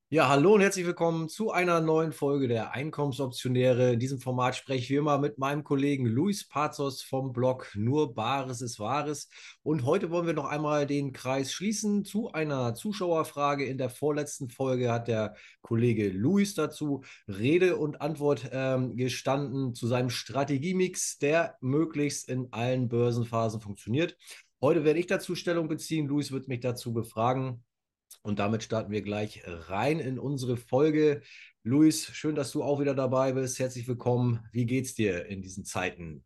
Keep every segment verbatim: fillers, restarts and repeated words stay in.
Ja, hallo und herzlich willkommen zu einer neuen Folge der Einkommensoptionäre. In diesem Format spreche ich wie immer mit meinem Kollegen Luis Pazos vom Blog Nur Bares ist Wahres. Und heute wollen wir noch einmal den Kreis schließen zu einer Zuschauerfrage. In der vorletzten Folge hat der Kollege Luis dazu Rede und Antwort ähm, gestanden zu seinem Strategiemix, der möglichst in allen Börsenphasen funktioniert. Heute werde ich dazu Stellung beziehen. Luis wird mich dazu befragen. Und damit starten wir gleich rein in unsere Folge. Luis, schön, dass du auch wieder dabei bist. Herzlich willkommen. Wie geht's dir in diesen Zeiten?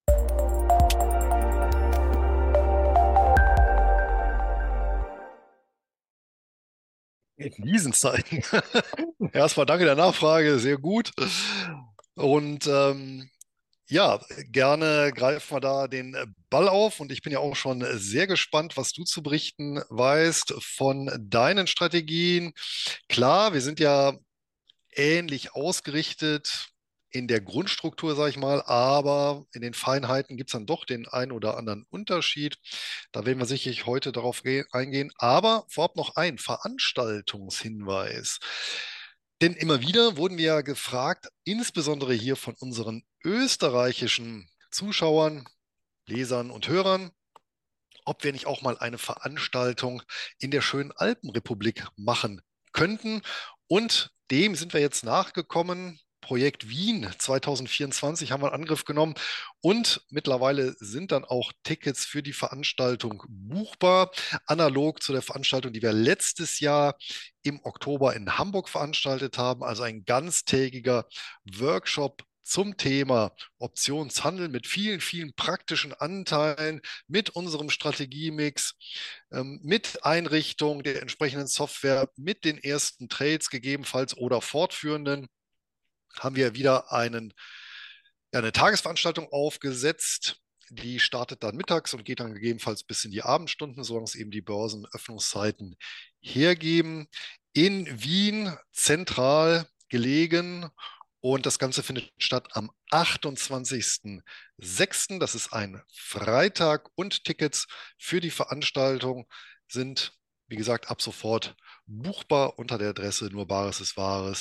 In diesen Zeiten. Erstmal danke der Nachfrage, sehr gut. Und ähm, ja, gerne greifen wir da den Ball auf und ich bin ja auch schon sehr gespannt, was du zu berichten weißt von deinen Strategien. Klar, wir sind ja ähnlich ausgerichtet in der Grundstruktur, sage ich mal, aber in den Feinheiten gibt es dann doch den ein oder anderen Unterschied. Da werden wir sicherlich heute darauf eingehen. Aber vorab noch ein Veranstaltungshinweis. Denn immer wieder wurden wir ja gefragt, insbesondere hier von unseren österreichischen Zuschauern, Lesern und Hörern, ob wir nicht auch mal eine Veranstaltung in der schönen Alpenrepublik machen könnten. Und dem sind wir jetzt nachgekommen. Projekt Wien zwanzig vierundzwanzig haben wir in Angriff genommen und mittlerweile sind dann auch Tickets für die Veranstaltung buchbar, analog zu der Veranstaltung, die wir letztes Jahr im Oktober in Hamburg veranstaltet haben, also ein ganztägiger Workshop zum Thema Optionshandel mit vielen, vielen praktischen Anteilen, mit unserem Strategiemix, ähm, mit Einrichtung der entsprechenden Software, mit den ersten Trades gegebenenfalls oder fortführenden, haben wir wieder einen, ja, eine Tagesveranstaltung aufgesetzt. Die startet dann mittags und geht dann gegebenenfalls bis in die Abendstunden, solange es eben die Börsenöffnungszeiten hergeben. In Wien zentral gelegen. Und das Ganze findet statt am achtundzwanzigsten sechsten Das ist ein Freitag und Tickets für die Veranstaltung sind, wie gesagt, ab sofort buchbar unter der Adresse nur bares ist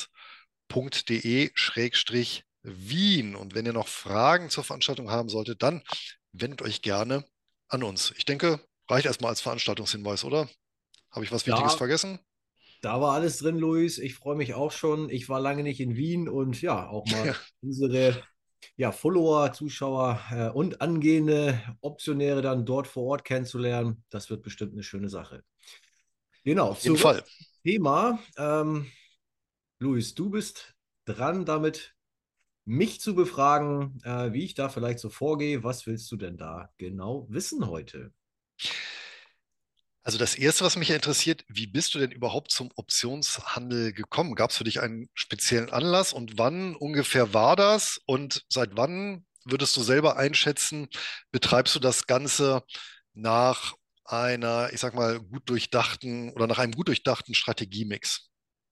wahres.de-Wien. Und wenn ihr noch Fragen zur Veranstaltung haben solltet, dann wendet euch gerne an uns. Ich denke, reicht erstmal als Veranstaltungshinweis, oder? Habe ich was Wichtiges Ja, vergessen? da war alles drin, Luis. Ich freue mich auch schon. Ich war lange nicht in Wien und ja, auch mal unsere ja, Follower, Zuschauer äh, und angehende Optionäre dann dort vor Ort kennenzulernen. Das wird bestimmt eine schöne Sache. Genau, Auf jeden zurück Fall. zum Thema. Ähm, Luis, du bist dran damit, mich zu befragen, äh, wie ich da vielleicht so vorgehe. Was willst du denn da genau wissen heute? Also das Erste, was mich ja interessiert, wie bist du denn überhaupt zum Optionshandel gekommen? Gab es für dich einen speziellen Anlass und wann ungefähr war das? Und seit wann würdest du selber einschätzen, betreibst du das Ganze nach einer, ich sag mal, gut durchdachten oder nach einem gut durchdachten Strategiemix?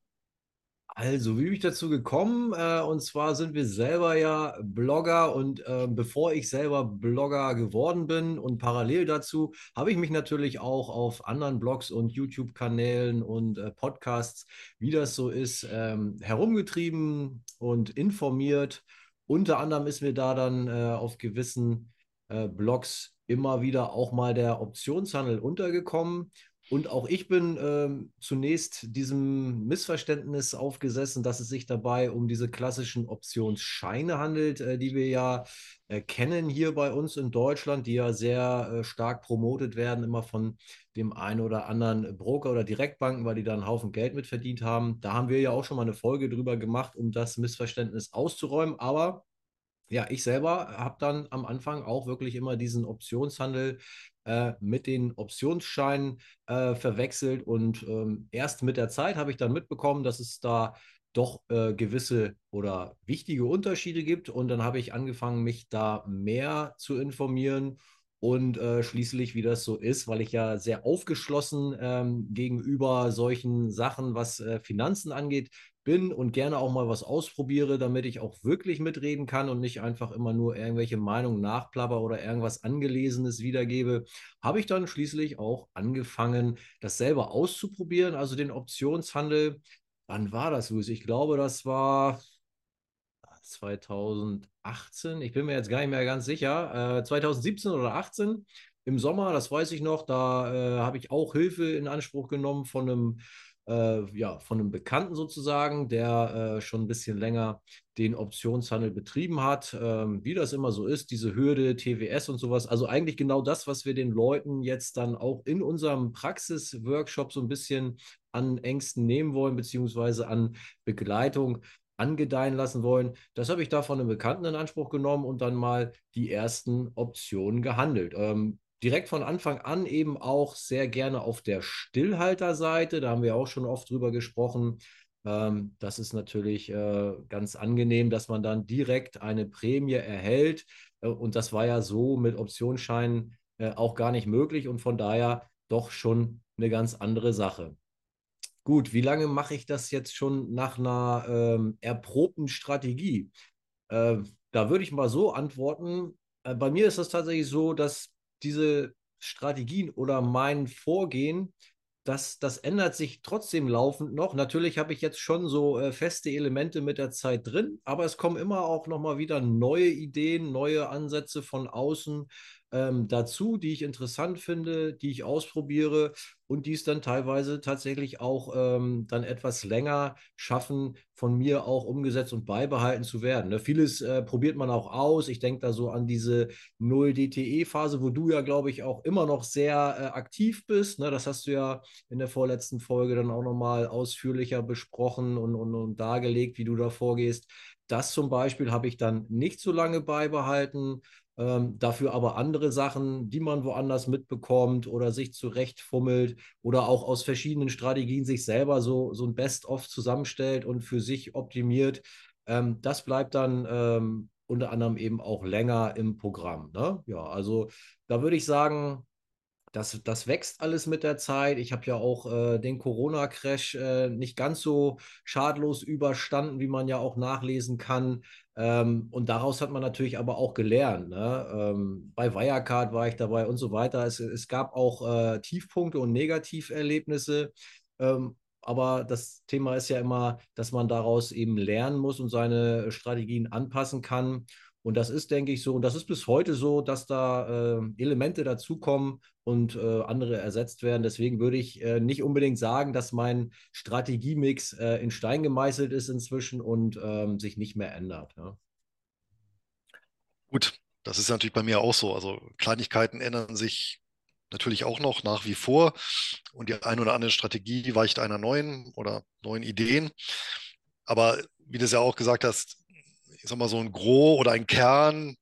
Also, wie bin ich dazu gekommen? Äh, und zwar sind wir selber ja Blogger und äh, bevor ich selber Blogger geworden bin und parallel dazu, habe ich mich natürlich auch auf anderen Blogs und YouTube-Kanälen und äh, Podcasts, wie das so ist, ähm, herumgetrieben und informiert. Unter anderem ist mir da dann äh, auf gewissen äh, Blogs immer wieder auch mal der Optionshandel untergekommen. Und auch ich bin ähm, zunächst diesem Missverständnis aufgesessen, dass es sich dabei um diese klassischen Optionsscheine handelt, äh, die wir ja äh, kennen hier bei uns in Deutschland, die ja sehr äh, stark promotet werden, immer von dem einen oder anderen Broker oder Direktbanken, weil die da einen Haufen Geld mit verdient haben. Da haben wir ja auch schon mal eine Folge drüber gemacht, um das Missverständnis auszuräumen. Aber ja, ich selber habe dann am Anfang auch wirklich immer diesen Optionshandel äh, mit den Optionsscheinen äh, verwechselt und ähm, erst mit der Zeit habe ich dann mitbekommen, dass es da doch äh, gewisse oder wichtige Unterschiede gibt und dann habe ich angefangen, mich da mehr zu informieren und äh, schließlich, wie das so ist, weil ich ja sehr aufgeschlossen ähm, gegenüber solchen Sachen, was äh, Finanzen angeht, bin und gerne auch mal was ausprobiere, damit ich auch wirklich mitreden kann und nicht einfach immer nur irgendwelche Meinungen nachplapper oder irgendwas Angelesenes wiedergebe, habe ich dann schließlich auch angefangen, das selber auszuprobieren, also den Optionshandel. Wann war das, Luis? Ich glaube, das war zweitausendachtzehn. Ich bin mir jetzt gar nicht mehr ganz sicher. Äh, zweitausendsiebzehn oder achtzehn im Sommer, das weiß ich noch. Da äh, habe ich auch Hilfe in Anspruch genommen von einem, äh, ja, von einem Bekannten sozusagen, der äh, schon ein bisschen länger den Optionshandel betrieben hat. Ähm, wie das immer so ist, diese Hürde, T W S und sowas. Also eigentlich genau das, was wir den Leuten jetzt dann auch in unserem Praxisworkshop so ein bisschen an Ängsten nehmen wollen, beziehungsweise an Begleitung angedeihen lassen wollen. Das habe ich da von einem Bekannten in Anspruch genommen und dann mal die ersten Optionen gehandelt. Ähm, direkt von Anfang an eben auch sehr gerne auf der Stillhalterseite. Da haben wir auch schon oft drüber gesprochen. Ähm, das ist natürlich äh, ganz angenehm, dass man dann direkt eine Prämie erhält. Äh, und das war ja so mit Optionsscheinen äh, auch gar nicht möglich und von daher doch schon eine ganz andere Sache. Gut, wie lange mache ich das jetzt schon nach einer ähm, erprobten Strategie? Äh, Da würde ich mal so antworten. Äh, bei mir ist das tatsächlich so, dass diese Strategien oder mein Vorgehen, das, das ändert sich trotzdem laufend noch. Natürlich habe ich jetzt schon so äh, feste Elemente mit der Zeit drin, aber es kommen immer auch noch mal wieder neue Ideen, neue Ansätze von außen ähm, dazu, die ich interessant finde, die ich ausprobiere und die es dann teilweise tatsächlich auch ähm, dann etwas länger schaffen, von mir auch umgesetzt und beibehalten zu werden. Ne? Vieles äh, probiert man auch aus. Ich denke da so an diese null D T E-Phase, wo du ja, glaube ich, auch immer noch sehr äh, aktiv bist. Ne? Das hast du ja in der vorletzten Folge dann auch nochmal ausführlicher besprochen und, und, und dargelegt, wie du da vorgehst. Das zum Beispiel habe ich dann nicht so lange beibehalten. Ähm, dafür aber andere Sachen, die man woanders mitbekommt oder sich zurechtfummelt oder auch aus verschiedenen Strategien sich selber so, so ein Best-of zusammenstellt und für sich optimiert. Ähm, das bleibt dann ähm, unter anderem eben auch länger im Programm. Ne? Ja, also da würde ich sagen, das, das wächst alles mit der Zeit. Ich habe ja auch äh, den Corona-Crash äh, nicht ganz so schadlos überstanden, wie man ja auch nachlesen kann. Ähm, und daraus hat man natürlich aber auch gelernt. Ne? Ähm, bei Wirecard war ich dabei und so weiter. Es, es gab auch äh, Tiefpunkte und Negativerlebnisse. Ähm, aber das Thema ist ja immer, dass man daraus eben lernen muss und seine Strategien anpassen kann. Und das ist, denke ich, so, und das ist bis heute so, dass da äh, Elemente dazukommen und äh, andere ersetzt werden. Deswegen würde ich äh, nicht unbedingt sagen, dass mein Strategiemix äh, in Stein gemeißelt ist inzwischen und ähm, sich nicht mehr ändert. Ja. Gut, das ist natürlich bei mir auch so. Also Kleinigkeiten ändern sich natürlich auch noch nach wie vor und die eine oder andere Strategie weicht einer neuen oder neuen Ideen. Aber wie du es ja auch gesagt hast, ich sag mal, so ein Gros oder ein Kern,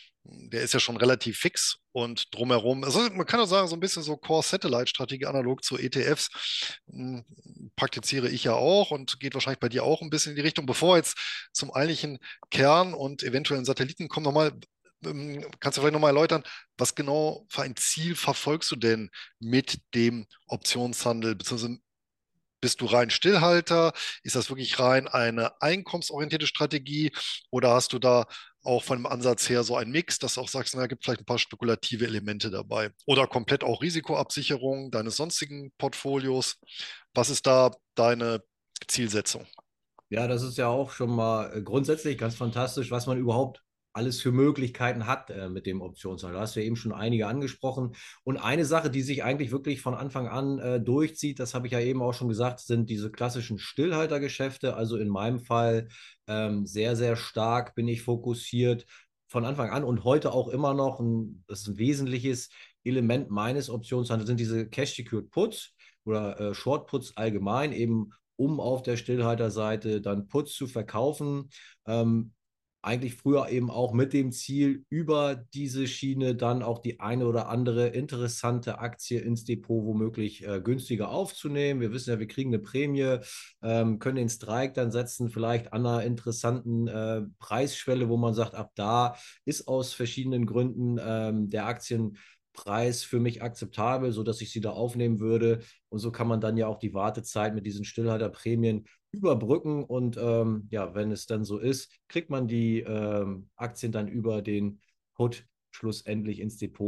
der ist ja schon relativ fix und drumherum, also man kann auch sagen, so ein bisschen so Core-Satellite-Strategie analog zu E T Fs mh, praktiziere ich ja auch und geht wahrscheinlich bei dir auch ein bisschen in die Richtung. Bevor wir jetzt zum eigentlichen Kern und eventuellen Satelliten kommen, nochmal, ähm, kannst du vielleicht nochmal erläutern, was genau für ein Ziel verfolgst du denn mit dem Optionshandel, beziehungsweise bist du rein Stillhalter? Ist das wirklich rein eine einkommensorientierte Strategie? Oder hast du da auch von dem Ansatz her so einen Mix, dass du auch sagst, na, gibt vielleicht ein paar spekulative Elemente dabei? Oder komplett auch Risikoabsicherung deines sonstigen Portfolios? Was ist da deine Zielsetzung? Ja, das ist ja auch schon mal äh, grundsätzlich ganz fantastisch, was man überhaupt alles für Möglichkeiten hat äh, mit dem Optionshandel. Da hast du ja eben schon einige angesprochen. Und eine Sache, die sich eigentlich wirklich von Anfang an äh, durchzieht, das habe ich ja eben auch schon gesagt, sind diese klassischen Stillhaltergeschäfte. Also in meinem Fall ähm, sehr, sehr stark bin ich fokussiert von Anfang an und heute auch immer noch. Ein, das ist ein wesentliches Element meines Optionshandels, sind diese Cash-Secured Puts oder äh, Short Puts allgemein, eben um auf der Stillhalterseite dann Putz zu verkaufen. Ähm, Eigentlich früher eben auch mit dem Ziel, über diese Schiene dann auch die eine oder andere interessante Aktie ins Depot womöglich äh, günstiger aufzunehmen. Wir wissen ja, wir kriegen eine Prämie, ähm, können den Strike dann setzen, vielleicht an einer interessanten äh, Preisschwelle, wo man sagt, ab da ist aus verschiedenen Gründen ähm, der Aktienpreis für mich akzeptabel, sodass ich sie da aufnehmen würde. Und so kann man dann ja auch die Wartezeit mit diesen Stillhalterprämien überbrücken. Und ähm, ja, wenn es dann so ist, kriegt man die ähm, Aktien dann über den Put schlussendlich ins Depot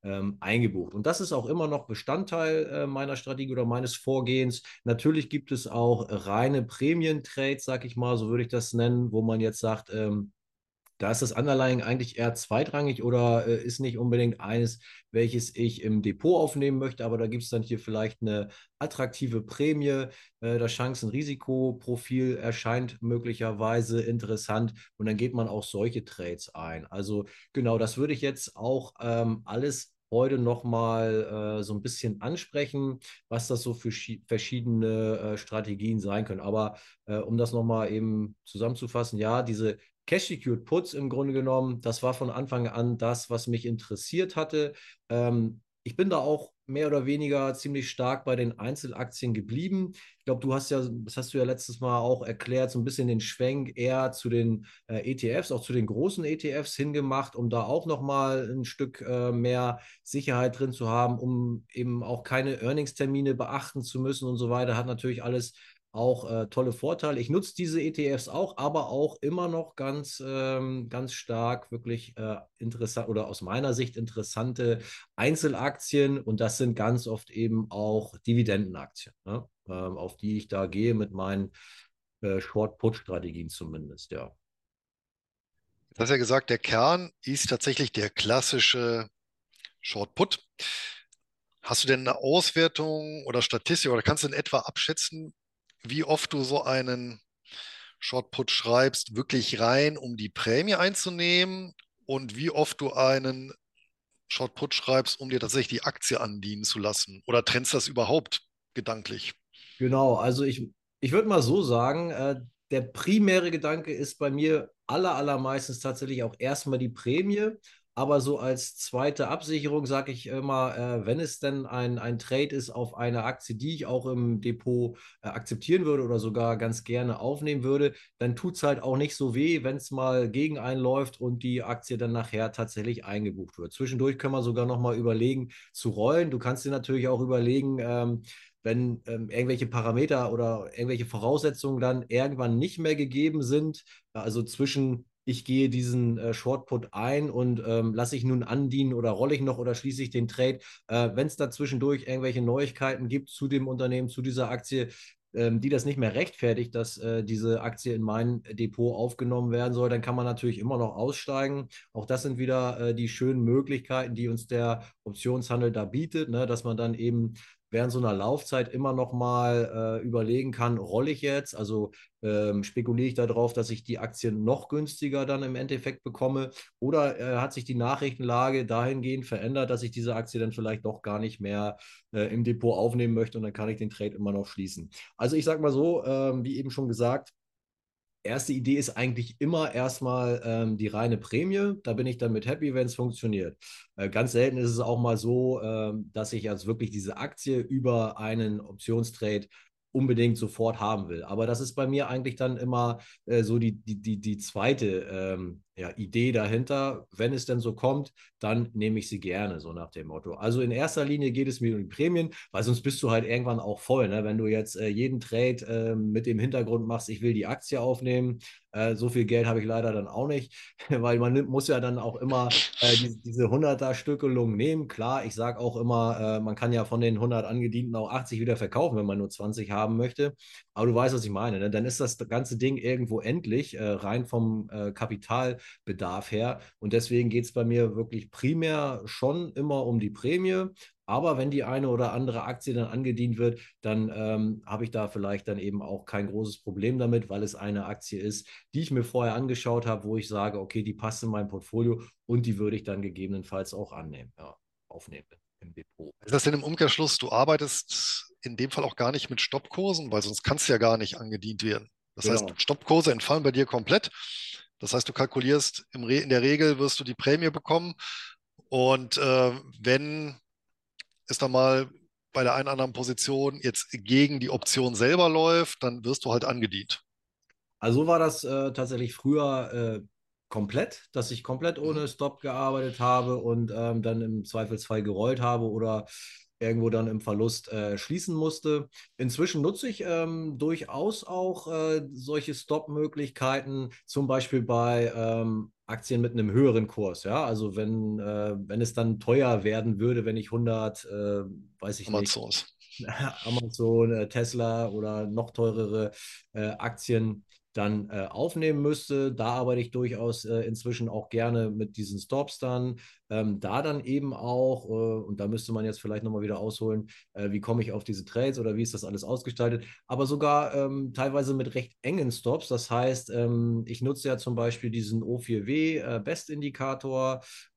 ähm, eingebucht. Und das ist auch immer noch Bestandteil äh, meiner Strategie oder meines Vorgehens. Natürlich gibt es auch reine Prämientrades, sag ich mal, so würde ich das nennen, wo man jetzt sagt, ähm, da ist das Underlying eigentlich eher zweitrangig oder äh, ist nicht unbedingt eines, welches ich im Depot aufnehmen möchte, aber da gibt es dann hier vielleicht eine attraktive Prämie. Äh, das Chancen-Risikoprofil erscheint möglicherweise interessant und dann geht man auch solche Trades ein. Also genau, das würde ich jetzt auch ähm, alles heute nochmal äh, so ein bisschen ansprechen, was das so für verschiedene äh, Strategien sein können. Aber äh, um das nochmal eben zusammenzufassen, ja, diese Cash-Secured Puts im Grunde genommen, das war von Anfang an das, was mich interessiert hatte. Ähm, ich bin da auch mehr oder weniger ziemlich stark bei den Einzelaktien geblieben. Ich glaube, du hast ja, das hast du ja letztes Mal auch erklärt, so ein bisschen den Schwenk eher zu den äh, E T Fs, auch zu den großen E T Fs hingemacht, um da auch nochmal ein Stück äh, mehr Sicherheit drin zu haben, um eben auch keine Earnings-Termine beachten zu müssen und so weiter. Hat natürlich alles auch äh, tolle Vorteile. Ich nutze diese E T Fs auch, aber auch immer noch ganz, ähm, ganz stark wirklich äh, interessant oder aus meiner Sicht interessante Einzelaktien und das sind ganz oft eben auch Dividendenaktien, ne? Ähm, auf die ich da gehe mit meinen äh, Short-Put-Strategien zumindest, ja. Du hast ja gesagt, der Kern ist tatsächlich der klassische Short Put. Hast du denn eine Auswertung oder Statistik oder kannst du in etwa abschätzen, wie oft du so einen Short Put schreibst, wirklich rein, um die Prämie einzunehmen und wie oft du einen Short Put schreibst, um dir tatsächlich die Aktie andienen zu lassen? Oder trennst du das überhaupt gedanklich? Genau, also ich, ich würde mal so sagen, äh, der primäre Gedanke ist bei mir aller, allermeistens tatsächlich auch erstmal die Prämie, aber so als zweite Absicherung sage ich immer, äh, wenn es denn ein, ein Trade ist auf eine Aktie, die ich auch im Depot äh, akzeptieren würde oder sogar ganz gerne aufnehmen würde, dann tut es halt auch nicht so weh, wenn es mal gegen einen läuft und die Aktie dann nachher tatsächlich eingebucht wird. Zwischendurch können wir sogar nochmal überlegen zu rollen. Du kannst dir natürlich auch überlegen, ähm, wenn ähm, irgendwelche Parameter oder irgendwelche Voraussetzungen dann irgendwann nicht mehr gegeben sind, also zwischen ich gehe diesen äh, Shortput ein und ähm, lasse ich nun andienen oder rolle ich noch oder schließe ich den Trade. Äh, wenn es da zwischendurch irgendwelche Neuigkeiten gibt zu dem Unternehmen, zu dieser Aktie, ähm, die das nicht mehr rechtfertigt, dass äh, diese Aktie in mein Depot aufgenommen werden soll, dann kann man natürlich immer noch aussteigen. Auch das sind wieder äh, die schönen Möglichkeiten, die uns der Optionshandel da bietet, ne? Dass man dann eben während so einer Laufzeit immer noch mal äh, überlegen kann, rolle ich jetzt, also ähm, spekuliere ich darauf, dass ich die Aktien noch günstiger dann im Endeffekt bekomme oder äh, hat sich die Nachrichtenlage dahingehend verändert, dass ich diese Aktie dann vielleicht doch gar nicht mehr äh, im Depot aufnehmen möchte und dann kann ich den Trade immer noch schließen. Also ich sage mal so, ähm, wie eben schon gesagt, erste Idee ist eigentlich immer erstmal ähm, die reine Prämie. Da bin ich dann mit happy, wenn es funktioniert. Äh, ganz selten ist es auch mal so, ähm, dass ich jetzt wirklich diese Aktie über einen Optionstrade unbedingt sofort haben will. Aber das ist bei mir eigentlich dann immer äh, so die, die, die, die zweite ähm, ja, Idee dahinter. Wenn es denn so kommt, dann nehme ich sie gerne, so nach dem Motto. Also in erster Linie geht es mir um die Prämien, weil sonst bist du halt irgendwann auch voll. Ne? Wenn du jetzt äh, jeden Trade äh, mit dem Hintergrund machst, ich will die Aktie aufnehmen, äh, so viel Geld habe ich leider dann auch nicht, weil man nimmt, muss ja dann auch immer äh, die, diese hunderter-Stückelung nehmen. Klar, ich sage auch immer, äh, man kann ja von den hundert angedienten auch achtzig wieder verkaufen, wenn man nur zwanzig haben möchte. Aber du weißt, was ich meine. Ne? Dann ist das ganze Ding irgendwo endlich, äh, rein vom äh, Kapitalbedarf her. Und deswegen geht es bei mir wirklich primär schon immer um die Prämie. Aber wenn die eine oder andere Aktie dann angedient wird, dann ähm, habe ich da vielleicht dann eben auch kein großes Problem damit, weil es eine Aktie ist, die ich mir vorher angeschaut habe, wo ich sage, okay, die passt in mein Portfolio und die würde ich dann gegebenenfalls auch annehmen, ja, aufnehmen im Depot. Ist das denn im Umkehrschluss, du arbeitest in dem Fall auch gar nicht mit Stoppkursen, weil sonst kannst du ja gar nicht angedient werden. Das heißt, Genau. Stoppkurse entfallen bei dir komplett. Das heißt, du kalkulierst, im Re in der Regel wirst du die Prämie bekommen. Und äh, wenn es dann mal bei der einen oder anderen Position jetzt gegen die Option selber läuft, dann wirst du halt angedient. Also so war das äh, tatsächlich früher äh, komplett, dass ich komplett Mhm. ohne Stop gearbeitet habe und ähm, dann im Zweifelsfall gerollt habe oder irgendwo dann im Verlust äh, schließen musste. Inzwischen nutze ich ähm, durchaus auch äh, solche Stop-Möglichkeiten, zum Beispiel bei ähm, Aktien mit einem höheren Kurs. Ja, also wenn, äh, wenn es dann teuer werden würde, wenn ich hundert, äh, weiß ich nicht, Amazons. Amazon, äh, Tesla oder noch teurere äh, Aktien dann äh, aufnehmen müsste. Da arbeite ich durchaus äh, inzwischen auch gerne mit diesen Stops dann. Ähm, da dann eben auch, äh, und da müsste man jetzt vielleicht nochmal wieder ausholen, äh, wie komme ich auf diese Trades oder wie ist das alles ausgestaltet, aber sogar ähm, teilweise mit recht engen Stops. Das heißt, ähm, ich nutze ja zum Beispiel diesen O vier W äh, Best-Indikator,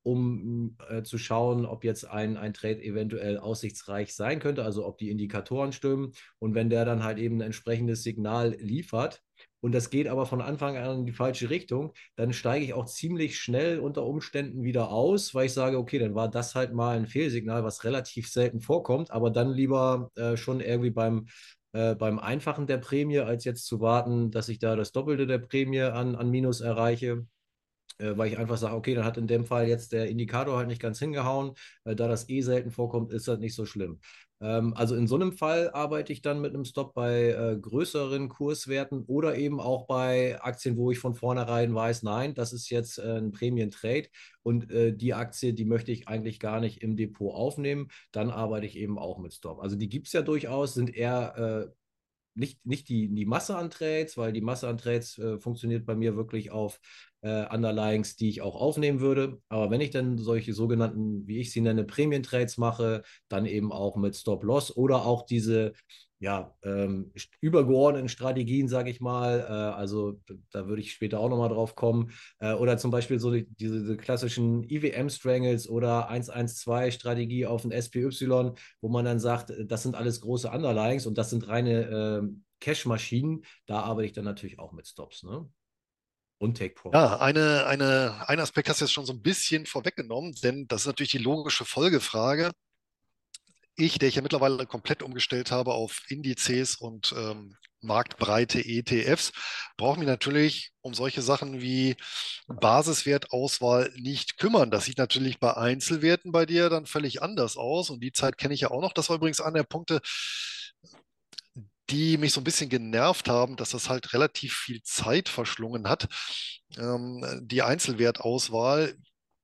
um äh, zu schauen, ob jetzt ein, ein Trade eventuell aussichtsreich sein könnte, also ob die Indikatoren stimmen. Und wenn der dann halt eben ein entsprechendes Signal liefert, und das geht aber von Anfang an in die falsche Richtung, dann steige ich auch ziemlich schnell unter Umständen wieder aus, weil ich sage, okay, dann war das halt mal ein Fehlsignal, was relativ selten vorkommt, aber dann lieber äh, schon irgendwie beim, äh, beim Einfachen der Prämie, als jetzt zu warten, dass ich da das Doppelte der Prämie an, an Minus erreiche, äh, weil ich einfach sage, okay, dann hat in dem Fall jetzt der Indikator halt nicht ganz hingehauen. Äh, da das eh selten vorkommt, ist das nicht so schlimm. Ähm, also in so einem Fall arbeite ich dann mit einem Stop bei äh, größeren Kurswerten oder eben auch bei Aktien, wo ich von vornherein weiß, nein, das ist jetzt äh, ein Prämien-Trade und äh, die Aktie, die möchte ich eigentlich gar nicht im Depot aufnehmen. Dann arbeite ich eben auch mit Stop. Also die gibt es ja durchaus, sind eher äh, nicht, nicht die, die Masse an Trades, weil die Masse an Trades äh, funktioniert bei mir wirklich auf äh, Underlyings, die ich auch aufnehmen würde. Aber wenn ich dann solche sogenannten, wie ich sie nenne, Prämien-Trades mache, dann eben auch mit Stop-Loss oder auch diese ja, ähm, übergeordneten Strategien, sage ich mal. Äh, also da würde ich später auch nochmal drauf kommen. Äh, oder zum Beispiel so die, diese, diese klassischen E W M-Strangles oder eins eins zwei Strategie auf ein S P Y, wo man dann sagt, das sind alles große Underlyings und das sind reine äh, Cash-Maschinen. Da arbeite ich dann natürlich auch mit Stops, ne? Und Take Profit. Ja, eine, eine, ein Aspekt hast du jetzt schon so ein bisschen vorweggenommen, denn das ist natürlich die logische Folgefrage. Ich, der ich ja mittlerweile komplett umgestellt habe auf Indizes und ähm, marktbreite E T Fs, brauche mich natürlich um solche Sachen wie Basiswertauswahl nicht kümmern. Das sieht natürlich bei Einzelwerten bei dir dann völlig anders aus. Und die Zeit kenne ich ja auch noch. Das war übrigens einer der Punkte, die mich so ein bisschen genervt haben, dass das halt relativ viel Zeit verschlungen hat. Ähm, die Einzelwertauswahl,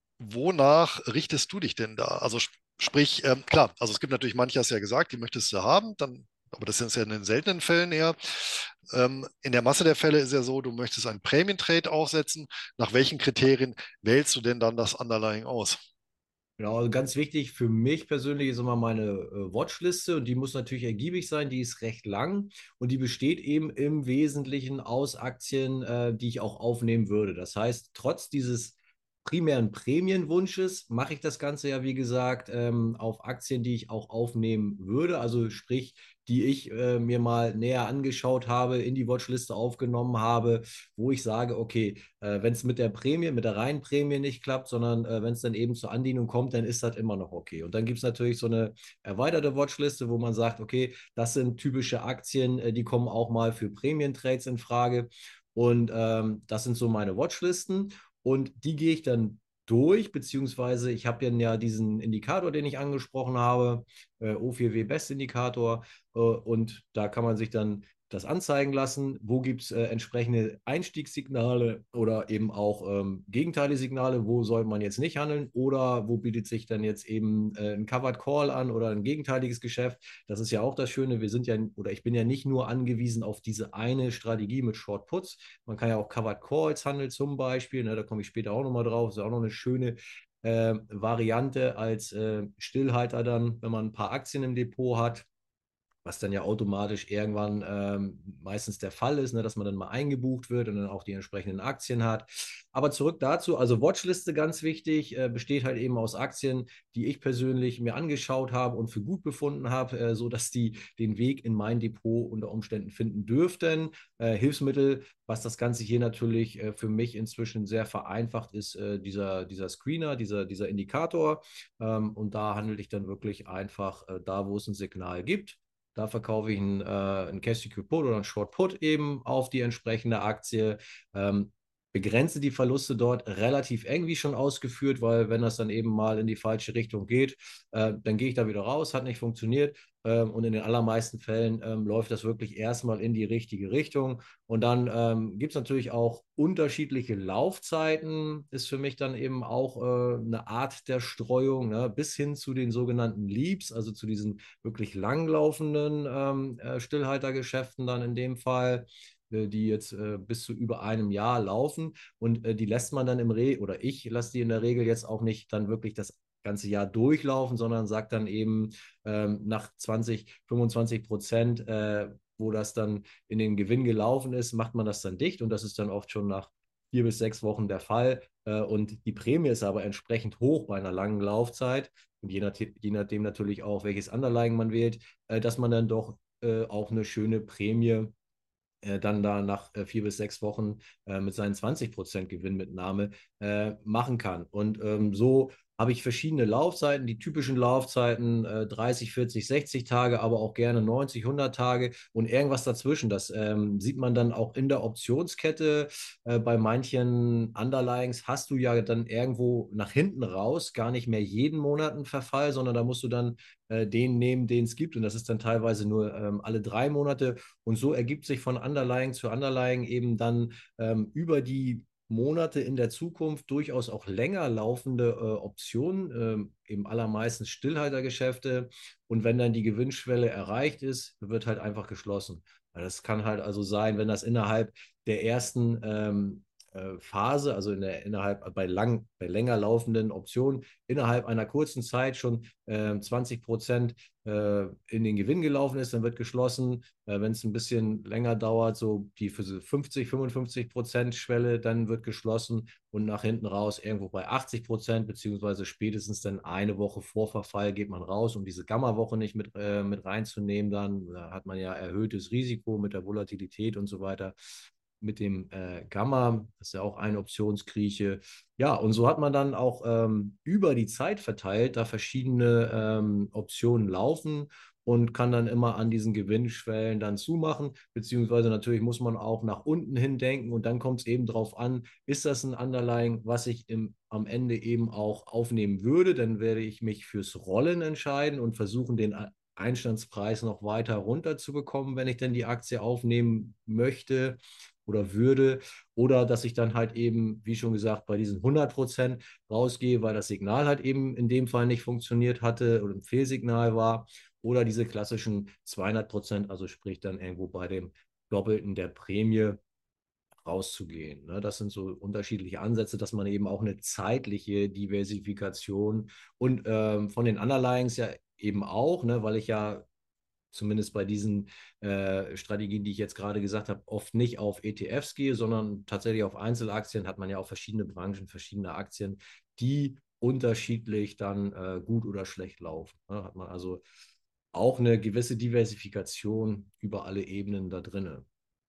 wonach richtest du dich denn da? Also sp- sprich, ähm, klar, also es gibt natürlich manche, hast du ja gesagt, die möchtest du haben, dann, aber das ist ja in den seltenen Fällen eher. Ähm, in der Masse der Fälle ist ja so, du möchtest einen Prämientrade aufsetzen. Nach welchen Kriterien wählst du denn dann das Underlying aus? Genau, also ganz wichtig für mich persönlich ist immer meine äh, Watchliste und die muss natürlich ergiebig sein, die ist recht lang und die besteht eben im Wesentlichen aus Aktien, äh, die ich auch aufnehmen würde. Das heißt, trotz dieses primären Prämienwunsches mache ich das Ganze ja, wie gesagt, ähm, auf Aktien, die ich auch aufnehmen würde, also sprich, die ich äh, mir mal näher angeschaut habe, in die Watchliste aufgenommen habe, wo ich sage, okay, äh, wenn es mit der Prämie, mit der reinen Prämie nicht klappt, sondern äh, wenn es dann eben zur Andienung kommt, dann ist das immer noch okay. Und dann gibt es natürlich so eine erweiterte Watchliste, wo man sagt, okay, das sind typische Aktien, äh, die kommen auch mal für Prämientrades in Frage. Und ähm, das sind so meine Watchlisten. Und die gehe ich dann durch, beziehungsweise ich habe ja diesen Indikator, den ich angesprochen habe, äh, O vier W Best Indikator, äh, und da kann man sich dann das anzeigen lassen, wo gibt es äh, entsprechende Einstiegssignale oder eben auch ähm, gegenteilige Signale, wo soll man jetzt nicht handeln oder wo bietet sich dann jetzt eben äh, ein Covered Call an oder ein gegenteiliges Geschäft. Das ist ja auch das Schöne, wir sind ja, oder ich bin ja nicht nur angewiesen auf diese eine Strategie mit Short Puts, man kann ja auch Covered Calls handeln zum Beispiel, ne, da komme ich später auch nochmal drauf, ist ja auch noch eine schöne äh, Variante als äh, Stillhalter dann, wenn man ein paar Aktien im Depot hat, was dann ja automatisch irgendwann ähm, meistens der Fall ist, ne, dass man dann mal eingebucht wird und dann auch die entsprechenden Aktien hat. Aber zurück dazu, also Watchliste ganz wichtig, äh, besteht halt eben aus Aktien, die ich persönlich mir angeschaut habe und für gut befunden habe, äh, so dass die den Weg in mein Depot unter Umständen finden dürften. Äh, Hilfsmittel, was das Ganze hier natürlich äh, für mich inzwischen sehr vereinfacht, ist äh, dieser, dieser Screener, dieser, dieser Indikator. Ähm, und da handle ich dann wirklich einfach äh, da, wo es ein Signal gibt. Da verkaufe ich einen, äh, einen Cash Put oder einen Short Put eben auf die entsprechende Aktie. Ähm, begrenze die Verluste dort relativ eng, wie schon ausgeführt, weil wenn das dann eben mal in die falsche Richtung geht, äh, dann gehe ich da wieder raus, hat nicht funktioniert. Ähm, und in den allermeisten Fällen ähm, läuft das wirklich erstmal in die richtige Richtung. Und dann ähm, gibt es natürlich auch unterschiedliche Laufzeiten, ist für mich dann eben auch äh, eine Art der Streuung, ne? Bis hin zu den sogenannten Leaps, also zu diesen wirklich langlaufenden ähm, äh, Stillhaltergeschäften dann in dem Fall, äh, die jetzt äh, bis zu über einem Jahr laufen. Und äh, die lässt man dann im Re oder ich lasse die in der Regel jetzt auch nicht dann wirklich das ganze Jahr durchlaufen, sondern sagt dann eben ähm, nach zwanzig, fünfundzwanzig Prozent, äh, wo das dann in den Gewinn gelaufen ist, macht man das dann dicht und das ist dann oft schon nach vier bis sechs Wochen der Fall. Äh, und die Prämie ist aber entsprechend hoch bei einer langen Laufzeit und je, nach, je nachdem natürlich auch, welches Underlying man wählt, äh, dass man dann doch äh, auch eine schöne Prämie äh, dann da nach äh, vier bis sechs Wochen äh, mit seinen zwanzig Prozent Gewinnmitnahme äh, machen kann. Und ähm, so habe ich verschiedene Laufzeiten, die typischen Laufzeiten, äh, dreißig, vierzig, sechzig Tage, aber auch gerne neunzig, hundert Tage und irgendwas dazwischen. Das ähm, sieht man dann auch in der Optionskette. Äh, bei manchen Underlyings hast du ja dann irgendwo nach hinten raus gar nicht mehr jeden Monat einen Verfall, sondern da musst du dann äh, den nehmen, den es gibt. Und das ist dann teilweise nur ähm, alle drei Monate. Und so ergibt sich von Underlying zu Underlying eben dann ähm, über die Monate in der Zukunft durchaus auch länger laufende äh, Optionen, ähm, eben allermeistens Stillhaltergeschäfte. Und wenn dann die Gewinnschwelle erreicht ist, wird halt einfach geschlossen. Das kann halt also sein, wenn das innerhalb der ersten ähm, äh, Phase, also in der, innerhalb bei, lang, bei länger laufenden Optionen, innerhalb einer kurzen Zeit schon äh, zwanzig Prozent äh, in den Gewinn gelaufen ist, dann wird geschlossen. Äh, wenn es ein bisschen länger dauert, so die für so fünfzig, fünfundfünfzig Prozent Schwelle, dann wird geschlossen und nach hinten raus irgendwo bei achtzig Prozent, beziehungsweise spätestens dann eine Woche vor Verfall geht man raus, um diese Gamma-Woche nicht mit, äh, mit reinzunehmen. Dann da hat man ja erhöhtes Risiko mit der Volatilität und so weiter. Mit dem äh, Gamma, das ist ja auch ein Optionsgrieche. Ja, und so hat man dann auch ähm, über die Zeit verteilt da verschiedene ähm, Optionen laufen und kann dann immer an diesen Gewinnschwellen dann zumachen, beziehungsweise natürlich muss man auch nach unten hin denken und dann kommt es eben darauf an, ist das ein Underlying, was ich im, am Ende eben auch aufnehmen würde, dann werde ich mich fürs Rollen entscheiden und versuchen, den Einstandspreis noch weiter runterzubekommen, wenn ich denn die Aktie aufnehmen möchte oder würde. Oder dass ich dann halt eben, wie schon gesagt, bei diesen hundert Prozent rausgehe, weil das Signal halt eben in dem Fall nicht funktioniert hatte oder ein Fehlsignal war. Oder diese klassischen zweihundert Prozent, also sprich dann irgendwo bei dem Doppelten der Prämie rauszugehen. Ne? Das sind so unterschiedliche Ansätze, dass man eben auch eine zeitliche Diversifikation und ähm, von den Underlyings ja eben auch, ne, weil ich ja zumindest bei diesen äh, Strategien, die ich jetzt gerade gesagt habe, oft nicht auf E T Fs gehe, sondern tatsächlich auf Einzelaktien, hat man ja auch verschiedene Branchen, verschiedene Aktien, die unterschiedlich dann äh, gut oder schlecht laufen. Ne? Hat man also auch eine gewisse Diversifikation über alle Ebenen da drinne.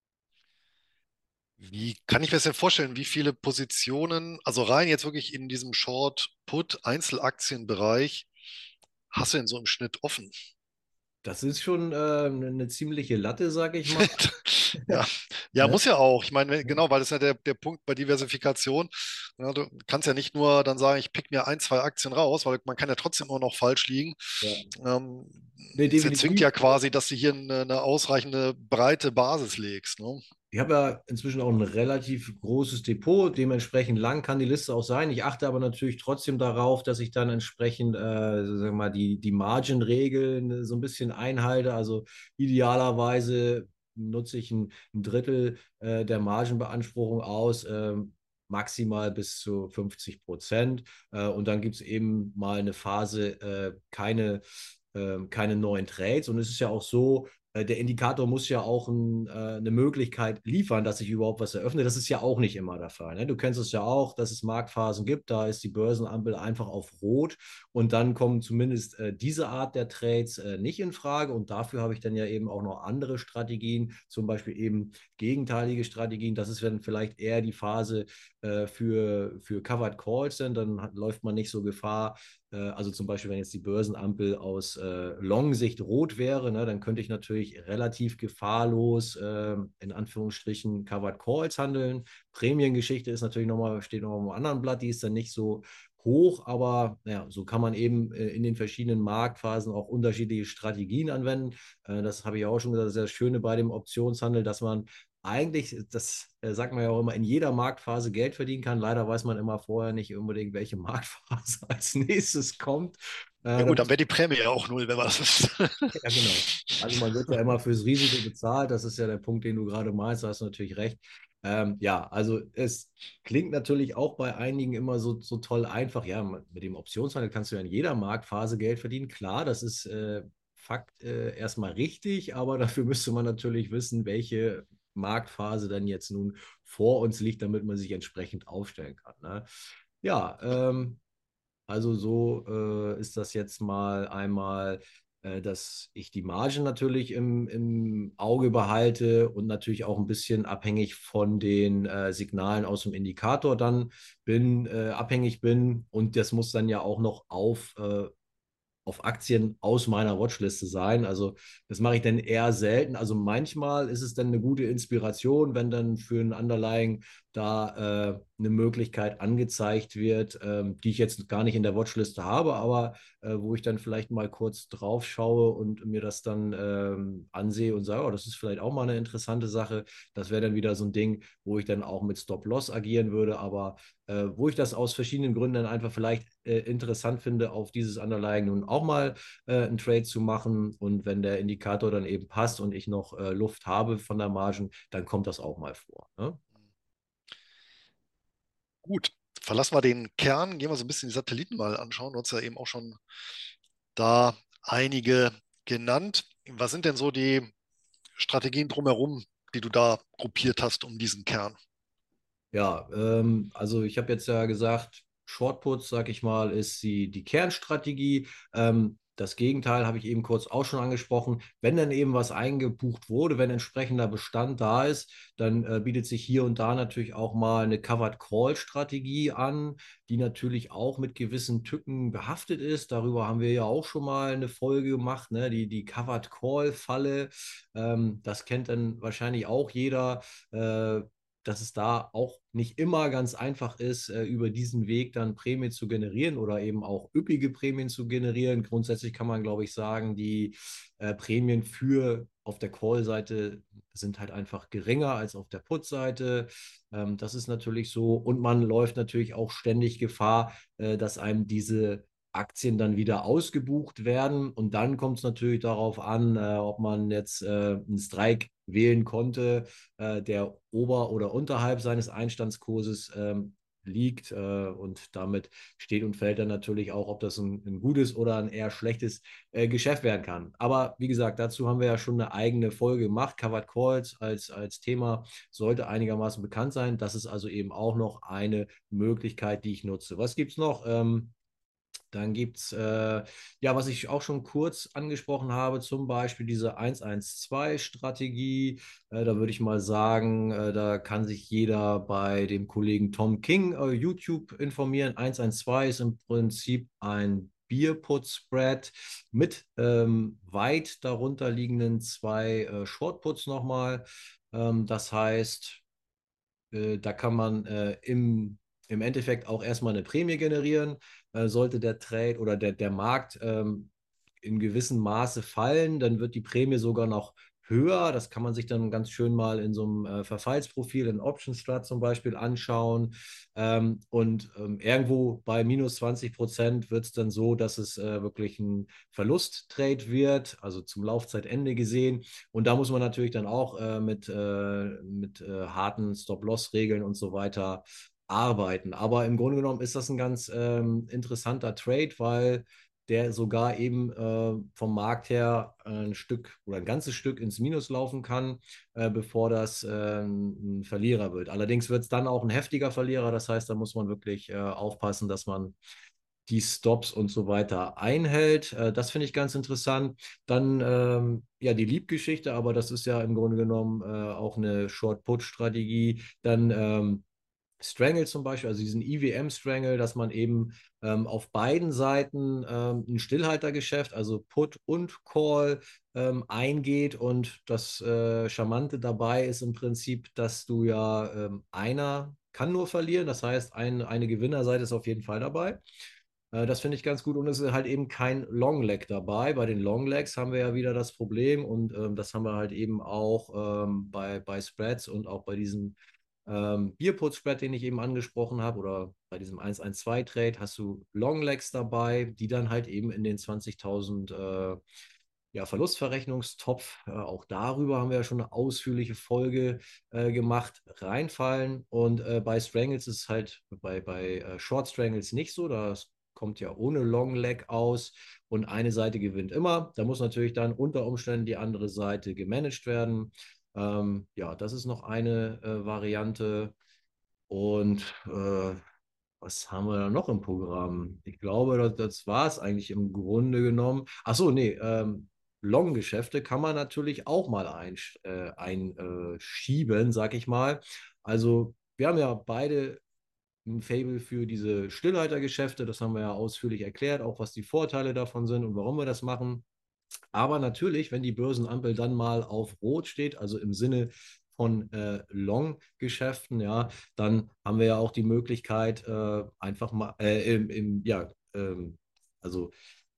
Wie kann ich mir das denn vorstellen? Wie viele Positionen, also rein jetzt wirklich in diesem Short-Put-Einzelaktienbereich, hast du denn so im Schnitt offen? Das ist schon äh, eine ziemliche Latte, sage ich mal. Ja, ja, Ne? muss ja auch. Ich meine, genau, weil das ist ja der, der Punkt bei Diversifikation. Ja, du kannst ja nicht nur dann sagen, ich pick mir ein, zwei Aktien raus, weil man kann ja trotzdem immer noch falsch liegen. Ja. Ähm, Nee, Es erzwingt definitiv. ja quasi, dass du hier eine, eine ausreichende breite Basis legst. Ne? Ich habe ja inzwischen auch ein relativ großes Depot, dementsprechend lang kann die Liste auch sein. Ich achte aber natürlich trotzdem darauf, dass ich dann entsprechend, äh, so sagen wir mal, die, die Margin-Regeln so ein bisschen einhalte. Also idealerweise nutze ich ein, ein Drittel äh, der Margenbeanspruchung aus, ähm, maximal bis zu fünfzig Prozent. Äh, und dann gibt es eben mal eine Phase, äh, keine, ähm, keine neuen Trades. Und es ist ja auch so, äh, der Indikator muss ja auch ein, äh, eine Möglichkeit liefern, dass ich überhaupt was eröffne. Das ist ja auch nicht immer der Fall. Ne? Du kennst es ja auch, dass es Marktphasen gibt, da ist die Börsenampel einfach auf Rot und dann kommen zumindest äh, diese Art der Trades äh, nicht in Frage und dafür habe ich dann ja eben auch noch andere Strategien, zum Beispiel eben gegenteilige Strategien. Das ist dann vielleicht eher die Phase äh, für, für Covered Calls, denn dann hat, läuft man nicht so Gefahr, Äh, also zum Beispiel, wenn jetzt die Börsenampel aus äh, Long-Sicht rot wäre, ne, dann könnte ich natürlich relativ gefahrlos äh, in Anführungsstrichen Covered Calls handeln. Prämiengeschichte ist natürlich nochmal, steht noch auf einem anderen Blatt, die ist dann nicht so hoch, aber ja, so kann man eben äh, in den verschiedenen Marktphasen auch unterschiedliche Strategien anwenden. Äh, das habe ich auch schon gesagt, das ist das Schöne bei dem Optionshandel, dass man eigentlich, das äh, sagt man ja auch immer, in jeder Marktphase Geld verdienen kann. Leider weiß man immer vorher nicht unbedingt, welche Marktphase als nächstes kommt. Ja Äh, da gut, dann muss, wäre die Prämie ja auch null, wenn man das wüsste. ja, genau. Also man wird ja immer fürs Risiko bezahlt. Das ist ja der Punkt, den du gerade meinst. Da hast du natürlich recht. Ähm, ja, also es klingt natürlich auch bei einigen immer so, so toll einfach. Ja, mit dem Optionshandel kannst du ja in jeder Marktphase Geld verdienen. Klar, das ist äh, Fakt äh, erstmal richtig, aber dafür müsste man natürlich wissen, welche Marktphase dann jetzt nun vor uns liegt, damit man sich entsprechend aufstellen kann. Ne? Ja, ähm, also so äh, ist das jetzt mal einmal, äh, dass ich die Marge natürlich im, im Auge behalte und natürlich auch ein bisschen abhängig von den äh, Signalen aus dem Indikator dann bin, äh, abhängig bin. Und das muss dann ja auch noch auf äh, auf Aktien aus meiner Watchliste sein. Also das mache ich dann eher selten. Also manchmal ist es dann eine gute Inspiration, wenn dann für ein Underlying da äh, eine Möglichkeit angezeigt wird, ähm, die ich jetzt gar nicht in der Watchliste habe, aber äh, wo ich dann vielleicht mal kurz drauf schaue und mir das dann ähm, ansehe und sage, oh, das ist vielleicht auch mal eine interessante Sache. Das wäre dann wieder so ein Ding, wo ich dann auch mit Stop-Loss agieren würde, aber äh, wo ich das aus verschiedenen Gründen dann einfach vielleicht äh, interessant finde, auf dieses Underlying nun auch mal äh, einen Trade zu machen. Und wenn der Indikator dann eben passt und ich noch äh, Luft habe von der Margen, dann kommt das auch mal vor. Ne? Gut, verlassen wir den Kern, gehen wir so ein bisschen die Satelliten mal anschauen. Du hast ja eben auch schon da einige genannt. Was sind denn so die Strategien drumherum, die du da gruppiert hast um diesen Kern? Ja, ähm, also ich habe jetzt ja gesagt, Shortputs, sag ich mal, ist die, die Kernstrategie. Ähm, das Gegenteil habe ich eben kurz auch schon angesprochen. Wenn dann eben was eingebucht wurde, wenn entsprechender Bestand da ist, dann äh, bietet sich hier und da natürlich auch mal eine Covered Call Strategie an, die natürlich auch mit gewissen Tücken behaftet ist. Darüber haben wir ja auch schon mal eine Folge gemacht, ne? Die, die Covered Call Falle. Ähm, das kennt dann wahrscheinlich auch jeder. Äh, dass es da auch nicht immer ganz einfach ist, äh, über diesen Weg dann Prämien zu generieren oder eben auch üppige Prämien zu generieren. Grundsätzlich kann man, glaube ich, sagen, die äh, Prämien für auf der Call-Seite sind halt einfach geringer als auf der Put-Seite. Ähm, das ist natürlich so. Und man läuft natürlich auch ständig Gefahr, äh, dass einem diese Aktien dann wieder ausgebucht werden. Und dann kommt es natürlich darauf an, äh, ob man jetzt äh, einen Strike wählen konnte, äh, der ober- oder unterhalb seines Einstandskurses ähm, liegt. Äh, und damit steht und fällt dann natürlich auch, ob das ein, ein gutes oder ein eher schlechtes äh, Geschäft werden kann. Aber wie gesagt, dazu haben wir ja schon eine eigene Folge gemacht. Covered Calls als, als Thema sollte einigermaßen bekannt sein. Das ist also eben auch noch eine Möglichkeit, die ich nutze. Was gibt es noch? Ähm, dann gibt es, äh, ja, was ich auch schon kurz angesprochen habe, zum Beispiel diese eins eins zwei-Strategie. Äh, da würde ich mal sagen, äh, da kann sich jeder bei dem Kollegen Tom King äh, YouTube informieren. eins eins zwei ist im Prinzip ein Beer-Put-Spread mit ähm, weit darunter liegenden zwei äh, Short-Puts nochmal. Ähm, das heißt, äh, da kann man äh, im, im Endeffekt auch erstmal eine Prämie generieren. Äh, sollte der Trade oder der, der Markt ähm, in gewissem Maße fallen, dann wird die Prämie sogar noch höher. Das kann man sich dann ganz schön mal in so einem äh, Verfallsprofil, in Option Strat zum Beispiel anschauen. Ähm, und ähm, irgendwo bei minus zwanzig Prozent wird es dann so, dass es äh, wirklich ein Verlusttrade wird, also zum Laufzeitende gesehen. Und da muss man natürlich dann auch äh, mit, äh, mit äh, harten Stop-Loss-Regeln und so weiter arbeiten. Aber im Grunde genommen ist das ein ganz ähm, interessanter Trade, weil der sogar eben äh, vom Markt her ein Stück oder ein ganzes Stück ins Minus laufen kann, äh, bevor das äh, ein Verlierer wird. Allerdings wird es dann auch ein heftiger Verlierer. Das heißt, da muss man wirklich äh, aufpassen, dass man die Stops und so weiter einhält. Äh, das finde ich ganz interessant. Dann ähm, ja die Leap-Geschichte, aber das ist ja im Grunde genommen äh, auch eine Short-Put-Strategie. Dann ähm, Strangle zum Beispiel, also diesen I W M-Strangle, dass man eben ähm, auf beiden Seiten ähm, ein Stillhaltergeschäft, also Put und Call, ähm, eingeht. Und das äh, Charmante dabei ist im Prinzip, dass du ja ähm, einer kann nur verlieren, das heißt, ein, eine Gewinnerseite ist auf jeden Fall dabei. Äh, Das finde ich ganz gut und es ist halt eben kein Longleg dabei. Bei den Longlegs haben wir ja wieder das Problem und ähm, das haben wir halt eben auch ähm, bei, bei Spreads und auch bei diesem ähm, Bierput-Spread, den ich eben angesprochen habe, oder bei diesem eins eins zwei Trade hast du Longlegs dabei, die dann halt eben in den zwanzigtausend äh, ja, Verlustverrechnungstopf, äh, auch darüber haben wir ja schon eine ausführliche Folge äh, gemacht, reinfallen. Und äh, bei Strangles ist es halt bei, bei äh, Short Strangles nicht so. Das kommt ja ohne Long Leg aus und eine Seite gewinnt immer. Da muss natürlich dann unter Umständen die andere Seite gemanagt werden. Ähm, ja, das ist noch eine äh, Variante. Und äh, was haben wir da noch im Programm? Ich glaube, das, das war es eigentlich im Grunde genommen. Ach so, nee, ähm, Long-Geschäfte kann man natürlich auch mal einschieben, äh, einschieben, sag ich mal. Also, wir haben ja beide ein Faible für diese Stillhaltergeschäfte. Das haben wir ja ausführlich erklärt, auch was die Vorteile davon sind und warum wir das machen. Aber natürlich, wenn die Börsenampel dann mal auf Rot steht, also im Sinne von äh, Long-Geschäften, ja, dann haben wir ja auch die Möglichkeit, äh, einfach mal, äh, im, im, ja, ähm, also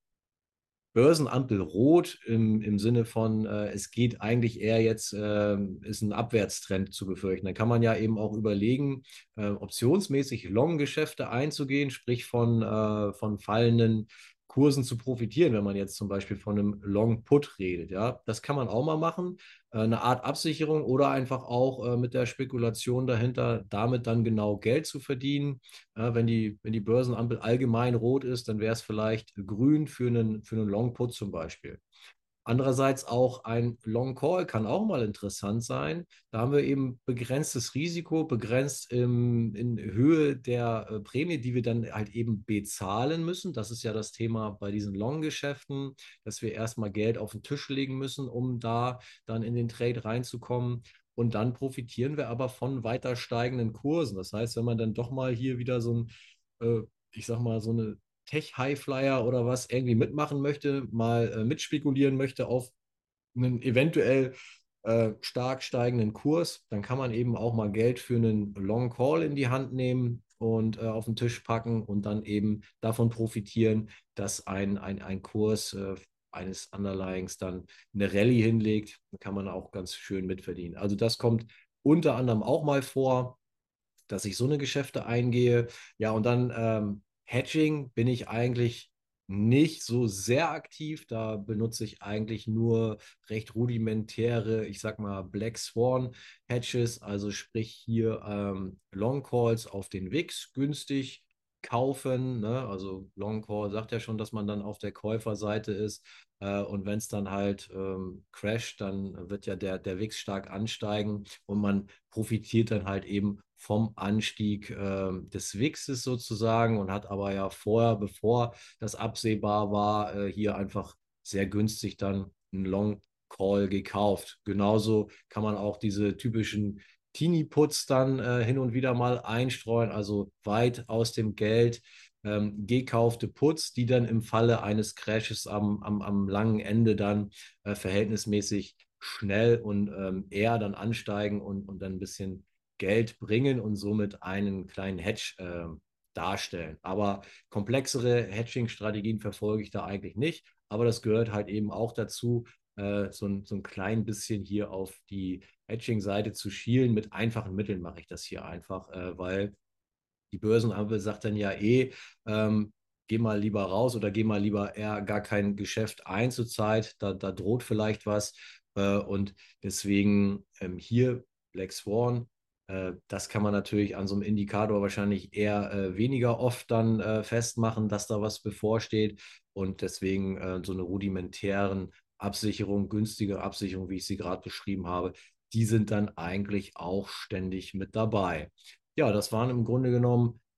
Börsenampel rot im, im Sinne von, äh, es geht eigentlich eher jetzt, äh, ist ein Abwärtstrend zu befürchten. Dann kann man ja eben auch überlegen, äh, optionsmäßig Long-Geschäfte einzugehen, sprich von, äh, von fallenden Kursen zu profitieren, wenn man jetzt zum Beispiel von einem Long-Put redet. Ja, das kann man auch mal machen, äh, eine Art Absicherung oder einfach auch äh, mit der Spekulation dahinter, damit dann genau Geld zu verdienen. Ja, wenn die, wenn die Börsenampel allgemein rot ist, dann wäre es vielleicht grün für einen, für einen Long Put zum Beispiel. Andererseits auch ein Long Call kann auch mal interessant sein. Da haben wir eben begrenztes Risiko, begrenzt im, in Höhe der äh, Prämie, die wir dann halt eben bezahlen müssen. Das ist ja das Thema bei diesen Long-Geschäften, dass wir erstmal Geld auf den Tisch legen müssen, um da dann in den Trade reinzukommen. Und dann profitieren wir aber von weiter steigenden Kursen. Das heißt, wenn man dann doch mal hier wieder so ein, äh, ich sag mal, so eine Tech-Highflyer oder was irgendwie mitmachen möchte, mal äh, mitspekulieren möchte auf einen eventuell äh, stark steigenden Kurs, dann kann man eben auch mal Geld für einen Long Call in die Hand nehmen und äh, auf den Tisch packen und dann eben davon profitieren, dass ein, ein, ein Kurs äh, eines Underlyings dann eine Rallye hinlegt. Dann kann man auch ganz schön mitverdienen. Also das kommt unter anderem auch mal vor, dass ich so eine Geschäfte eingehe. Ja, und dann ähm, Hedging bin ich eigentlich nicht so sehr aktiv. Da benutze ich eigentlich nur recht rudimentäre, ich sag mal, Black Swan Hedges, also sprich hier ähm, Long Calls auf den W I X günstig kaufen. Ne? Also Long Call sagt ja schon, dass man dann auf der Käuferseite ist. Äh, und wenn es dann halt ähm, crasht, dann wird ja der, der W I X stark ansteigen und man profitiert dann halt eben vom Anstieg äh, des W I Xes sozusagen und hat aber ja vorher, bevor das absehbar war, äh, hier einfach sehr günstig dann einen Long Call gekauft. Genauso kann man auch diese typischen Teenie-Puts dann äh, hin und wieder mal einstreuen, also weit aus dem Geld ähm, gekaufte Puts, die dann im Falle eines Crashes am, am, am langen Ende dann äh, verhältnismäßig schnell und ähm, eher dann ansteigen und, und dann ein bisschen Geld bringen und somit einen kleinen Hedge äh, darstellen. Aber komplexere Hedging-Strategien verfolge ich da eigentlich nicht. Aber das gehört halt eben auch dazu, äh, so, ein, so ein klein bisschen hier auf die Hedging-Seite zu schielen. Mit einfachen Mitteln mache ich das hier einfach, äh, weil die Börsenampel sagt dann ja eh, ähm, geh mal lieber raus oder geh mal lieber eher gar kein Geschäft ein zur Zeit, da, da droht vielleicht was. Äh, und deswegen ähm, hier Black Swan, äh, das kann man natürlich an so einem Indikator wahrscheinlich eher äh, weniger oft dann äh, festmachen, dass da was bevorsteht. Und deswegen äh, so eine rudimentären Absicherung, günstige Absicherung, wie ich sie gerade beschrieben habe, die sind dann eigentlich auch ständig mit dabei. Ja, das waren im Grunde genommen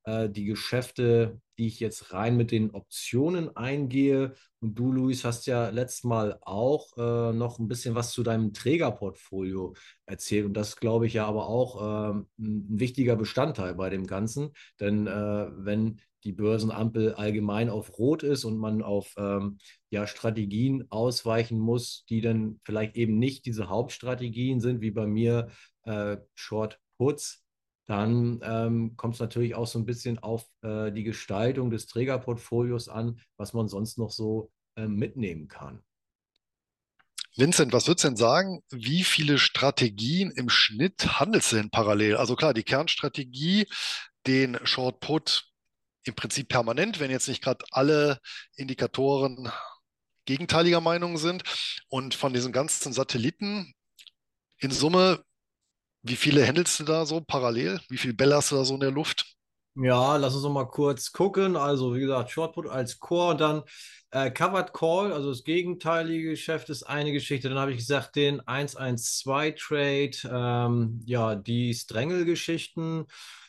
äh, die Geschäfte, die ich jetzt rein mit den Optionen eingehe. Und du, Luis, hast ja letztes Mal auch äh, noch ein bisschen was zu deinem Trägerportfolio erzählt. Und das glaube ich ja aber auch ähm, ein wichtiger Bestandteil bei dem Ganzen. Denn äh, wenn die Börsenampel allgemein auf Rot ist und man auf ähm, ja, Strategien ausweichen muss, die dann vielleicht eben nicht diese Hauptstrategien sind, wie bei mir äh, Short Puts, dann ähm, kommt es natürlich auch so ein bisschen auf äh, die Gestaltung des Trägerportfolios an, was man sonst noch so äh, mitnehmen kann. Vincent, was würdest du denn sagen, wie viele Strategien im Schnitt handelst du denn parallel? Also klar, die Kernstrategie, den Short Put im Prinzip permanent, wenn jetzt nicht gerade alle Indikatoren gegenteiliger Meinung sind. Und von diesen ganzen Satelliten in Summe, wie viele handelst du da so parallel? Wie viele Bälle hast du da so in der Luft? Ja, lass uns noch mal kurz gucken. Also, wie gesagt, Shortput als Core und dann äh, Covered Call, also das gegenteilige Geschäft ist eine Geschichte. Dann habe ich gesagt, den eins eins zwei Trade, ähm, ja, die Strangle-Geschichten.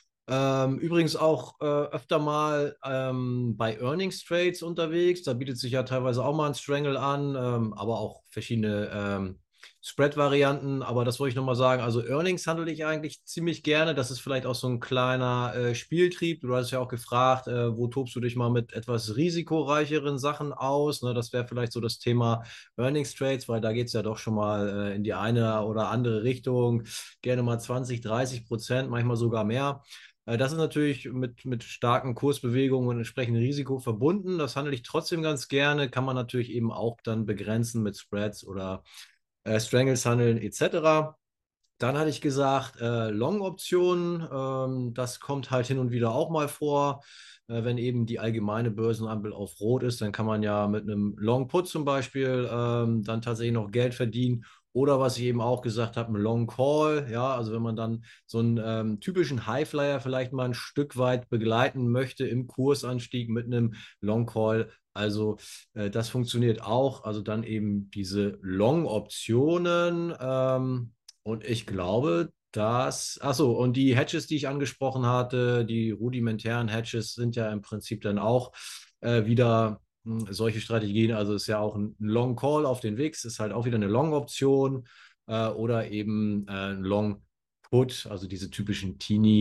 Ähm, übrigens auch äh, öfter mal ähm, bei Earnings Trades unterwegs. Da bietet sich ja teilweise auch mal ein Strangle an, ähm, aber auch verschiedene ähm, Spread-Varianten, aber das wollte ich nochmal sagen. Also Earnings handle ich eigentlich ziemlich gerne. Das ist vielleicht auch so ein kleiner äh, Spieltrieb. Du hast ja auch gefragt, äh, wo tobst du dich mal mit etwas risikoreicheren Sachen aus? Ne, das wäre vielleicht so das Thema Earnings Trades, weil da geht es ja doch schon mal äh, in die eine oder andere Richtung. Gerne mal zwanzig, dreißig Prozent, manchmal sogar mehr. Äh, Das ist natürlich mit, mit starken Kursbewegungen und entsprechendem Risiko verbunden. Das handle ich trotzdem ganz gerne. Kann man natürlich eben auch dann begrenzen mit Spreads oder äh, Strangles handeln et cetera. Dann hatte ich gesagt, äh, Long-Optionen, ähm, das kommt halt hin und wieder auch mal vor. Äh, wenn eben die allgemeine Börsenampel auf Rot ist, dann kann man ja mit einem Long-Put zum Beispiel ähm, dann tatsächlich noch Geld verdienen. Oder was ich eben auch gesagt habe, ein Long Call. Ja, also wenn man dann so einen ähm, typischen Highflyer vielleicht mal ein Stück weit begleiten möchte im Kursanstieg mit einem Long Call. Also äh, das funktioniert auch. Also dann eben diese Long-Optionen. Ähm, und ich glaube, dass, achso, und die Hedges, die ich angesprochen hatte, die rudimentären Hedges sind ja im Prinzip dann auch äh, wieder mh, solche Strategien. Also ist ja auch ein Long Call auf den W I X, ist halt auch wieder eine Long-Option äh, oder eben äh, ein Long Put, also diese typischen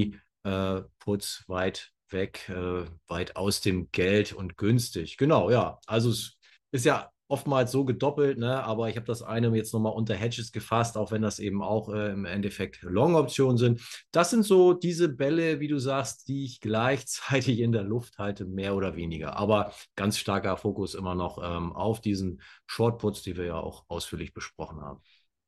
Teenie-Puts weit weg, äh, weit aus dem Geld und günstig. Genau, ja. Also es ist ja oftmals so gedoppelt, ne? Aber ich habe das eine jetzt nochmal unter Hedges gefasst, auch wenn das eben auch äh, im Endeffekt Long-Optionen sind. Das sind so diese Bälle, wie du sagst, die ich gleichzeitig in der Luft halte, mehr oder weniger. Aber ganz starker Fokus immer noch ähm, auf diesen Shortputs, die wir ja auch ausführlich besprochen haben.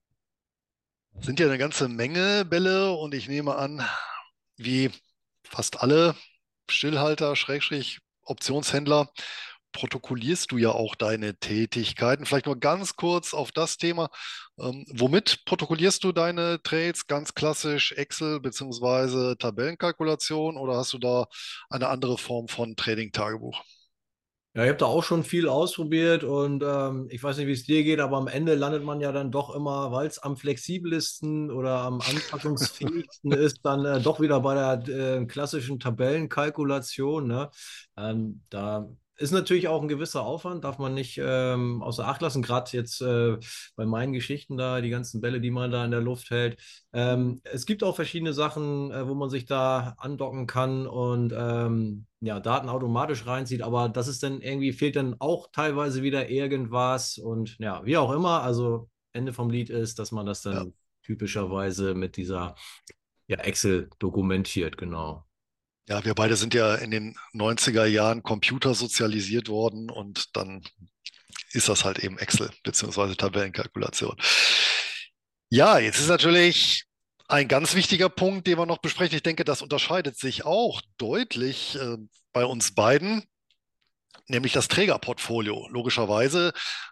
Sind ja eine ganze Menge Bälle und ich nehme an, wie fast alle Stillhalter, Schrägstrich, Optionshändler, protokollierst du ja auch deine Tätigkeiten. Vielleicht nur ganz kurz auf das Thema. Ähm, womit protokollierst du deine Trades? Ganz klassisch Excel beziehungsweise Tabellenkalkulation oder hast du da eine andere Form von Trading-Tagebuch? Ja, ich habe da auch schon viel ausprobiert und ähm, ich weiß nicht, wie es dir geht, aber am Ende landet man ja dann doch immer, weil es am flexibelsten oder am anpassungsfähigsten ist, dann äh, doch wieder bei der äh, klassischen Tabellenkalkulation. Ne? Ähm, da ist natürlich auch ein gewisser Aufwand, darf man nicht ähm, außer Acht lassen, gerade jetzt äh, bei meinen Geschichten da, die ganzen Bälle, die man da in der Luft hält. Ähm, es gibt auch verschiedene Sachen, äh, wo man sich da andocken kann und ähm, ja, Daten automatisch reinzieht, aber das ist dann irgendwie, fehlt dann auch teilweise wieder irgendwas und ja, wie auch immer. Also Ende vom Lied ist, dass man das Ja. dann typischerweise mit dieser ja, Excel dokumentiert, genau. Ja, wir beide sind ja in den neunziger Jahren computersozialisiert worden und dann ist das halt eben Excel beziehungsweise Tabellenkalkulation. Ja, jetzt ist natürlich ein ganz wichtiger Punkt, den wir noch besprechen. Ich denke, das unterscheidet sich auch deutlich äh, bei uns beiden, nämlich das Trägerportfolio. Logischerweise,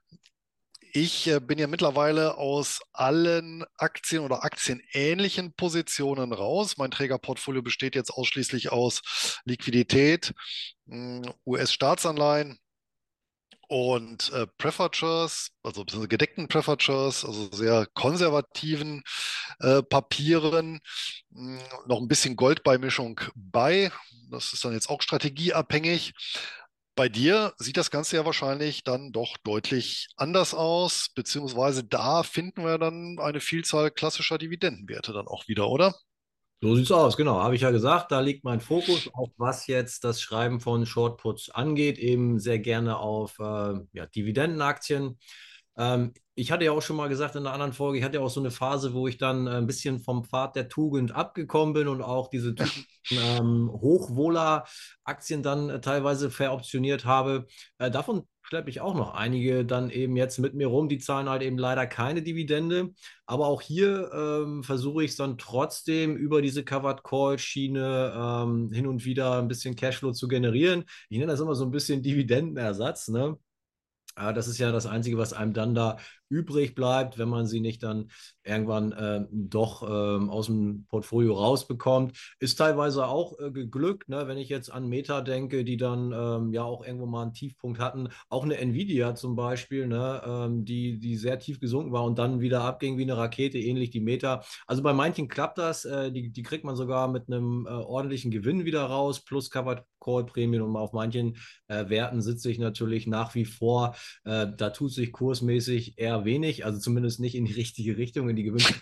ich äh, bin ja mittlerweile aus allen Aktien oder aktienähnlichen Positionen raus. Mein Trägerportfolio besteht jetzt ausschließlich aus Liquidität, mh, U S-Staatsanleihen und äh, Prefatures, also beziehungsweise gedeckten Prefatures, also sehr konservativen äh, Papieren, mh, noch ein bisschen Goldbeimischung bei. Das ist dann jetzt auch strategieabhängig. Bei dir sieht das Ganze ja wahrscheinlich dann doch deutlich anders aus, beziehungsweise da finden wir dann eine Vielzahl klassischer Dividendenwerte dann auch wieder, oder? So sieht's aus, genau. Habe ich ja gesagt, da liegt mein Fokus auf, was jetzt das Schreiben von Shortputs angeht, eben sehr gerne auf äh, ja, Dividendenaktien. Ähm, ich hatte ja auch schon mal gesagt in einer anderen Folge, ich hatte ja auch so eine Phase, wo ich dann äh, ein bisschen vom Pfad der Tugend abgekommen bin und auch diese typischen ähm, Hochwohler-Aktien dann äh, teilweise veroptioniert habe. Äh, davon schleppe ich auch noch einige dann eben jetzt mit mir rum. Die zahlen halt eben leider keine Dividende. Aber auch hier ähm, versuche ich es dann trotzdem über diese Covered Call Schiene ähm, hin und wieder ein bisschen Cashflow zu generieren. Ich nenne das immer so ein bisschen Dividendenersatz, ne? Ja, das ist ja das Einzige, was einem dann da übrig bleibt, wenn man sie nicht dann irgendwann ähm, doch ähm, aus dem Portfolio rausbekommt. Ist teilweise auch äh, geglückt, ne? Wenn ich jetzt an Meta denke, die dann ähm, ja auch irgendwo mal einen Tiefpunkt hatten. Auch eine Nvidia zum Beispiel, ne? Ähm, die, die sehr tief gesunken war und dann wieder abging wie eine Rakete, ähnlich die Meta. Also bei manchen klappt das, äh, die, die kriegt man sogar mit einem äh, ordentlichen Gewinn wieder raus, plus Covered Call Prämien und auf manchen äh, Werten sitze ich natürlich nach wie vor äh, da tut sich kursmäßig eher wenig, also zumindest nicht in die richtige Richtung, in die gewünschte.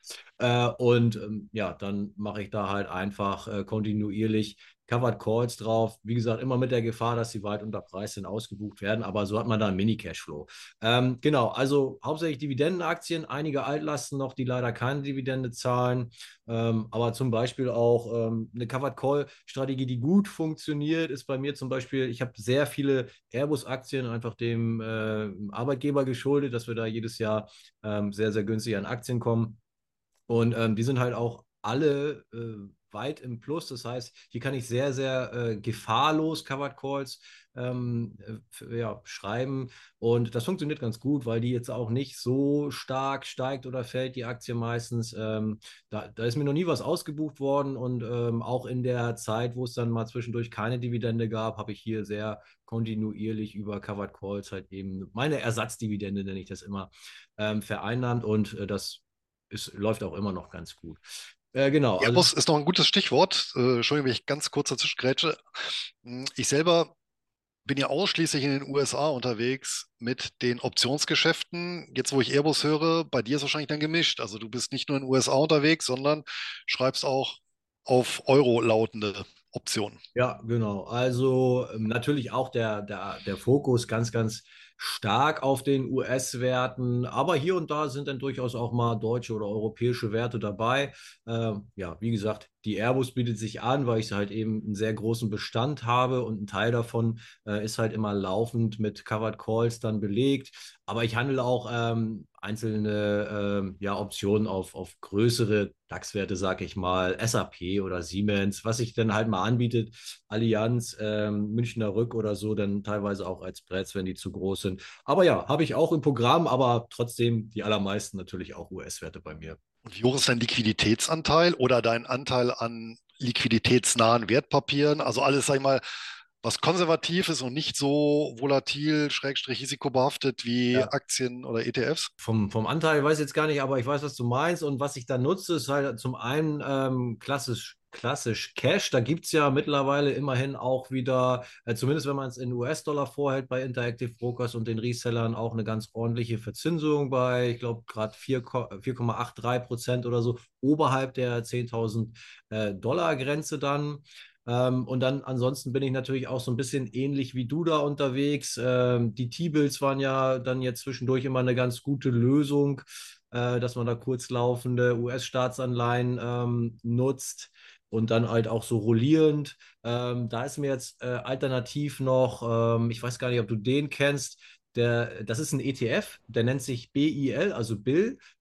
Äh, und ähm, ja, dann mache ich da halt einfach äh, kontinuierlich Covered Calls drauf. Wie gesagt, immer mit der Gefahr, dass sie weit unter Preis sind, ausgebucht werden, aber so hat man da einen Mini-Cashflow. Ähm, genau, also hauptsächlich Dividendenaktien, einige Altlasten noch, die leider keine Dividende zahlen, ähm, aber zum Beispiel auch ähm, eine Covered Call-Strategie, die gut funktioniert, ist bei mir zum Beispiel, ich habe sehr viele Airbus-Aktien, einfach dem äh, Arbeitgeber geschuldet, dass wir da jedes Jahr ähm, sehr, sehr günstig an Aktien kommen. Und ähm, die sind halt auch alle äh, weit im Plus. Das heißt, hier kann ich sehr, sehr äh, gefahrlos Covered Calls ähm, äh, ja, schreiben. Und das funktioniert ganz gut, weil die jetzt auch nicht so stark steigt oder fällt, die Aktie meistens. Ähm, da, da ist mir noch nie was ausgebucht worden. Und ähm, auch in der Zeit, wo es dann mal zwischendurch keine Dividende gab, habe ich hier sehr kontinuierlich über Covered Calls halt eben meine Ersatzdividende, nenne ich das immer, ähm, vereinnahmt. Und äh, das es läuft auch immer noch ganz gut. Äh, genau, also Airbus ist noch ein gutes Stichwort. Äh, Entschuldigung, wenn ich ganz kurz dazwischen grätsche. Hm, Ich selber bin ja ausschließlich in den U S A unterwegs mit den Optionsgeschäften. Jetzt, wo ich Airbus höre, bei dir ist wahrscheinlich dann gemischt. Also du bist nicht nur in den U S A unterwegs, sondern schreibst auch auf Euro lautende Optionen. ja, genau. Also ähm, natürlich auch der, der, der Fokus ganz, ganz stark auf den U S-Werten, aber hier und da sind dann durchaus auch mal deutsche oder europäische Werte dabei. Ähm, ja, wie gesagt, die Airbus bietet sich an, weil ich halt eben einen sehr großen Bestand habe und ein Teil davon äh, ist halt immer laufend mit Covered Calls dann belegt. Aber ich handle auch ähm, einzelne ähm, ja, Optionen auf, auf größere DAX-Werte, sag ich mal, S A P oder Siemens, was sich dann halt mal anbietet. Allianz, ähm, Münchner Rück oder so, dann teilweise auch als Spreads, wenn die zu groß sind. Aber ja, habe ich auch im Programm, aber trotzdem die allermeisten natürlich auch U S-Werte bei mir. Und wie hoch ist dein Liquiditätsanteil oder dein Anteil an liquiditätsnahen Wertpapieren? Also alles, sag ich mal, was konservativ ist und nicht so volatil, schrägstrich risikobehaftet wie Ja. Aktien oder E T Fs? Vom, vom Anteil weiß ich jetzt gar nicht, aber ich weiß, was du meinst. Und was ich da nutze, ist halt zum einen ähm, klassisch, klassisch Cash. Da gibt es ja mittlerweile immerhin auch wieder, äh, zumindest wenn man es in U S-Dollar vorhält, bei Interactive Brokers und den Resellern auch eine ganz ordentliche Verzinsung bei, ich glaube, gerade vier Komma dreiundachtzig Prozent oder so, oberhalb der zehntausend äh, Dollar Grenze dann. Ähm, und dann ansonsten bin ich natürlich auch so ein bisschen ähnlich wie du da unterwegs. Ähm, die T-Bills waren ja dann jetzt zwischendurch immer eine ganz gute Lösung, äh, dass man da kurzlaufende U S-Staatsanleihen ähm, nutzt und dann halt auch so rollierend. Ähm, da ist mir jetzt äh, alternativ noch, ähm, ich weiß gar nicht, ob du den kennst. Der, das ist ein E T F, der nennt sich B I L, also Bill.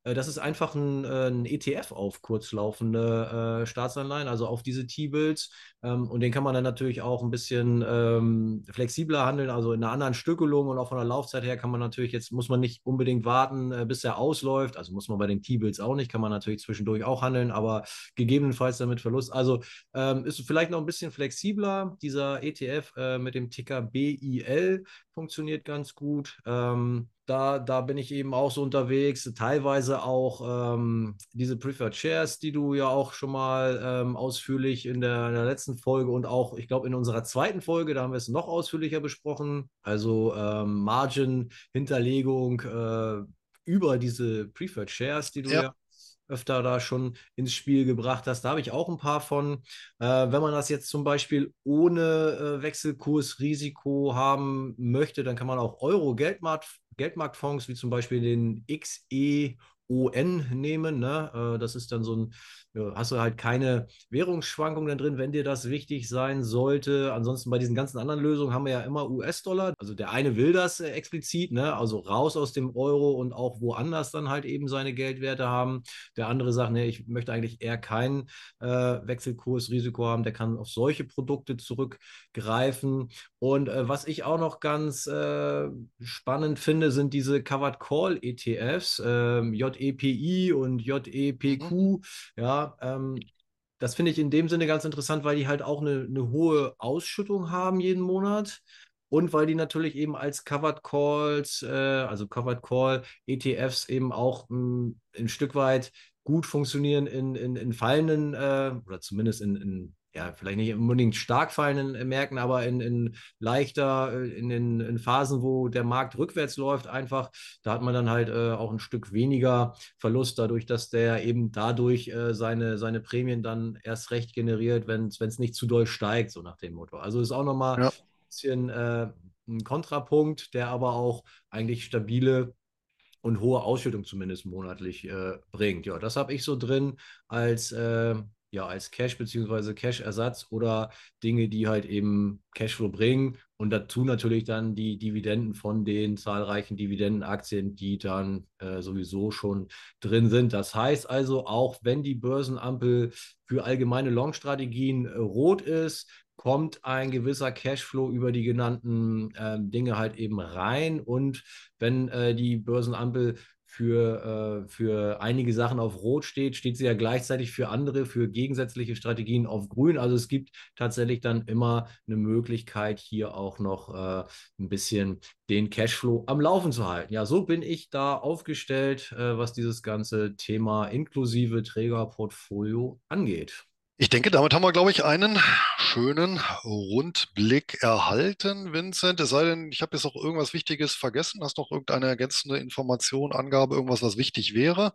Äh, das ist einfach ein, äh, ein E T F auf kurzlaufende äh, Staatsanleihen, also auf diese T-Bills. Ähm, und den kann man dann natürlich auch ein bisschen ähm, flexibler handeln, also in einer anderen Stückelung und auch von der Laufzeit her kann man natürlich jetzt, muss man nicht unbedingt warten, äh, bis er ausläuft. Also muss man bei den T-Bills auch nicht, kann man natürlich zwischendurch auch handeln, aber gegebenenfalls dann mit Verlust. Also ähm, ist vielleicht noch ein bisschen flexibler. Dieser E T F äh, mit dem Ticker B I L funktioniert ganz gut. Ähm, da, da bin ich eben auch so unterwegs, teilweise auch ähm, diese Preferred Shares, die du ja auch schon mal ähm, ausführlich in der, in der letzten Folge und auch, ich glaube, in unserer zweiten Folge, da haben wir es noch ausführlicher besprochen. Also ähm, Margin-Hinterlegung äh, über diese Preferred Shares, die du Ja. ja öfter da schon ins Spiel gebracht hast. Da habe ich auch ein paar von. Äh, wenn man das jetzt zum Beispiel ohne äh, Wechselkursrisiko haben möchte, dann kann man auch Euro-Geldmarkt, Geldmarktfonds wie zum Beispiel den X E O N nehmen. Ne? Äh, das ist dann so ein, ja, hast du halt keine Währungsschwankungen drin, wenn dir das wichtig sein sollte. Ansonsten bei diesen ganzen anderen Lösungen haben wir ja immer U S-Dollar. Also der eine will das äh, explizit, ne? Also raus aus dem Euro und auch woanders dann halt eben seine Geldwerte haben. Der andere sagt, ne, ich möchte eigentlich eher kein äh, Wechselkursrisiko haben, der kann auf solche Produkte zurückgreifen. Und äh, was ich auch noch ganz äh, spannend finde, sind diese Covered Call E T Fs, ähm, J E P I und Mhm. J E P Q. Ja, ähm, das finde ich in dem Sinne ganz interessant, weil die halt auch eine, eine hohe Ausschüttung haben jeden Monat. Und weil die natürlich eben als Covered Calls, äh, also Covered Call E T Fs eben auch mh, ein Stück weit gut funktionieren in, in, in fallenden äh, oder zumindest in, in, ja, vielleicht nicht unbedingt stark fallenden äh, Märkten, aber in, in leichter, äh, in den in Phasen, wo der Markt rückwärts läuft, einfach, da hat man dann halt äh, auch ein Stück weniger Verlust, dadurch, dass der eben dadurch äh, seine, seine Prämien dann erst recht generiert, wenn es nicht zu doll steigt, so nach dem Motto. Also ist auch nochmal ein Ja. bisschen äh, ein Kontrapunkt, der aber auch eigentlich stabile und hohe Ausschüttung zumindest monatlich äh, bringt. Ja, das habe ich so drin als, äh, ja, als Cash beziehungsweise Cash-Ersatz oder Dinge, die halt eben Cashflow bringen und dazu natürlich dann die Dividenden von den zahlreichen Dividendenaktien, die dann äh, sowieso schon drin sind. Das heißt also, auch wenn die Börsenampel für allgemeine Long-Strategien äh, rot ist, kommt ein gewisser Cashflow über die genannten äh, Dinge halt eben rein und wenn äh, die Börsenampel für, äh, für einige Sachen auf Rot steht, steht sie ja gleichzeitig für andere, für gegensätzliche Strategien auf Grün. Also es gibt tatsächlich dann immer eine Möglichkeit, hier auch noch äh, ein bisschen den Cashflow am Laufen zu halten. Ja, so bin ich da aufgestellt, äh, was dieses ganze Thema inklusive Trägerportfolio angeht. Ich denke, damit haben wir, glaube ich, einen schönen Rundblick erhalten, Vincent. Es sei denn, ich habe jetzt noch irgendwas Wichtiges vergessen. Hast du noch irgendeine ergänzende Information, Angabe, irgendwas, was wichtig wäre?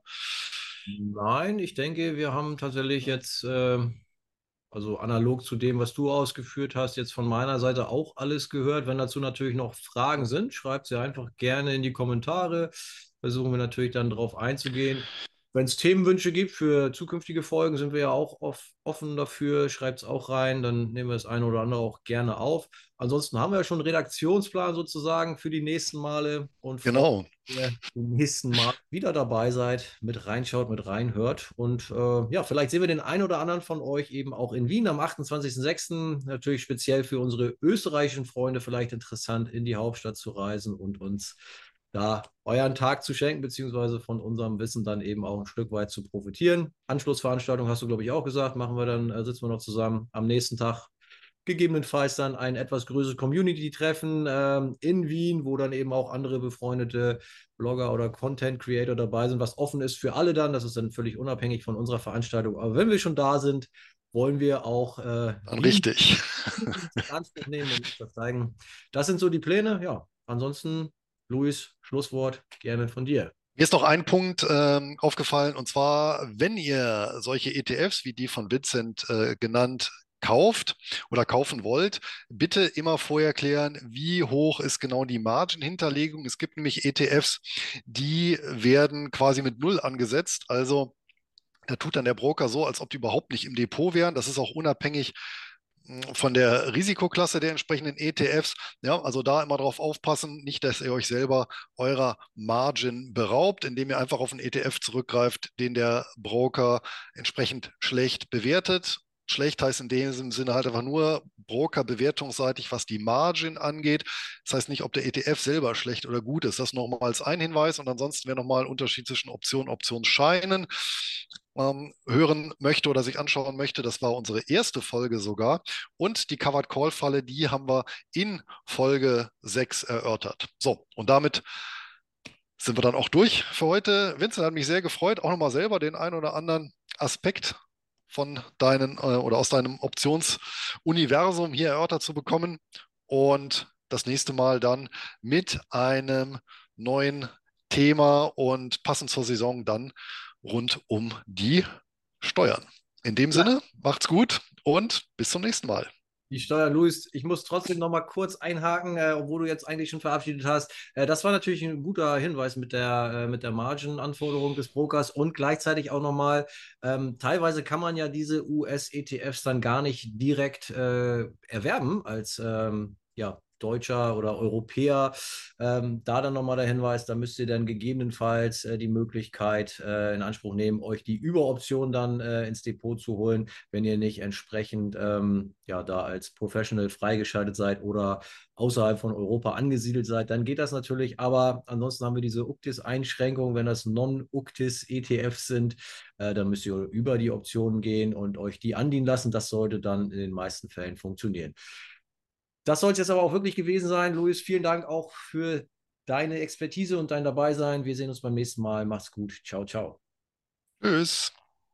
Nein, ich denke, wir haben tatsächlich jetzt äh, also analog zu dem, was du ausgeführt hast, jetzt von meiner Seite auch alles gehört. Wenn dazu natürlich noch Fragen sind, schreibt sie einfach gerne in die Kommentare. Versuchen wir natürlich dann darauf einzugehen. Wenn es Themenwünsche gibt für zukünftige Folgen, sind wir ja auch off offen dafür. Schreibt es auch rein, dann nehmen wir das eine oder andere auch gerne auf. Ansonsten haben wir ja schon einen Redaktionsplan sozusagen für die nächsten Male und freuen Genau. ihr beim nächsten Mal wieder dabei seid, mit reinschaut, mit reinhört. Und äh, ja, vielleicht sehen wir den einen oder anderen von euch eben auch in Wien am achtundzwanzigsten sechsten. Natürlich speziell für unsere österreichischen Freunde vielleicht interessant, in die Hauptstadt zu reisen und uns da euren Tag zu schenken, beziehungsweise von unserem Wissen dann eben auch ein Stück weit zu profitieren. Anschlussveranstaltung hast du, glaube ich, auch gesagt, machen wir dann, äh, sitzen wir noch zusammen am nächsten Tag gegebenenfalls dann ein etwas größeres Community-Treffen ähm, in Wien, wo dann eben auch andere befreundete Blogger oder Content Creator dabei sind, was offen ist für alle dann. Das ist dann völlig unabhängig von unserer Veranstaltung. Aber wenn wir schon da sind, wollen wir auch äh, Dann Wien richtig. in Anspruch nehmen und uns das zeigen. Das sind so die Pläne. Ja, ansonsten, Luis, Schlusswort gerne von dir. Mir ist noch ein Punkt ähm, aufgefallen, und zwar, wenn ihr solche E T Fs wie die von Vincent äh, genannt kauft oder kaufen wollt, bitte immer vorher klären, wie hoch ist genau die Margin-Hinterlegung. Es gibt nämlich E T Fs, die werden quasi mit Null angesetzt. Also da tut dann der Broker so, als ob die überhaupt nicht im Depot wären. Das ist auch unabhängig von der Risikoklasse der entsprechenden E T Fs. Ja, also da immer drauf aufpassen, nicht, dass ihr euch selber eurer Margin beraubt, indem ihr einfach auf einen E T F zurückgreift, den der Broker entsprechend schlecht bewertet. Schlecht heißt in dem Sinne halt einfach nur Broker bewertungsseitig, was die Margin angeht. Das heißt nicht, ob der E T F selber schlecht oder gut ist. Das nochmal als ein Hinweis. Und ansonsten wäre nochmal ein Unterschied zwischen Optionen und Optionsscheinen ähm, hören möchte oder sich anschauen möchte. Das war unsere erste Folge sogar. Und die Covered Call Falle, die haben wir in Folge sechs erörtert. So, und damit sind wir dann auch durch für heute. Vincent, hat mich sehr gefreut, auch nochmal selber den einen oder anderen Aspekt von deinen äh, oder aus deinem Optionsuniversum hier erörtert zu bekommen. Und das nächste Mal dann mit einem neuen Thema und passend zur Saison dann rund um die Steuern. In dem Ja, Sinne, macht's gut und bis zum nächsten Mal. die Steuer, Luis, ich muss trotzdem noch mal kurz einhaken, äh, obwohl du jetzt eigentlich schon verabschiedet hast. Äh, das war natürlich ein guter Hinweis mit der, äh, mit der Margin-Anforderung des Brokers und gleichzeitig auch noch mal, ähm, teilweise kann man ja diese U S-E T Fs dann gar nicht direkt äh, erwerben als ähm, ja, Deutscher oder Europäer. Ähm, da dann nochmal der Hinweis, da müsst ihr dann gegebenenfalls äh, die Möglichkeit äh, in Anspruch nehmen, euch die Überoption dann äh, ins Depot zu holen, wenn ihr nicht entsprechend ähm, ja da als Professional freigeschaltet seid oder außerhalb von Europa angesiedelt seid, dann geht das natürlich. Aber ansonsten haben wir diese UCTIS-Einschränkung, wenn das Non-UCTIS-E T Fs sind, äh, dann müsst ihr über die Optionen gehen und euch die andienen lassen. Das sollte dann in den meisten Fällen funktionieren. Das soll es jetzt aber auch wirklich gewesen sein. Luis, vielen Dank auch für deine Expertise und dein Dabeisein. Wir sehen uns beim nächsten Mal. Mach's gut. Ciao, ciao. Tschüss.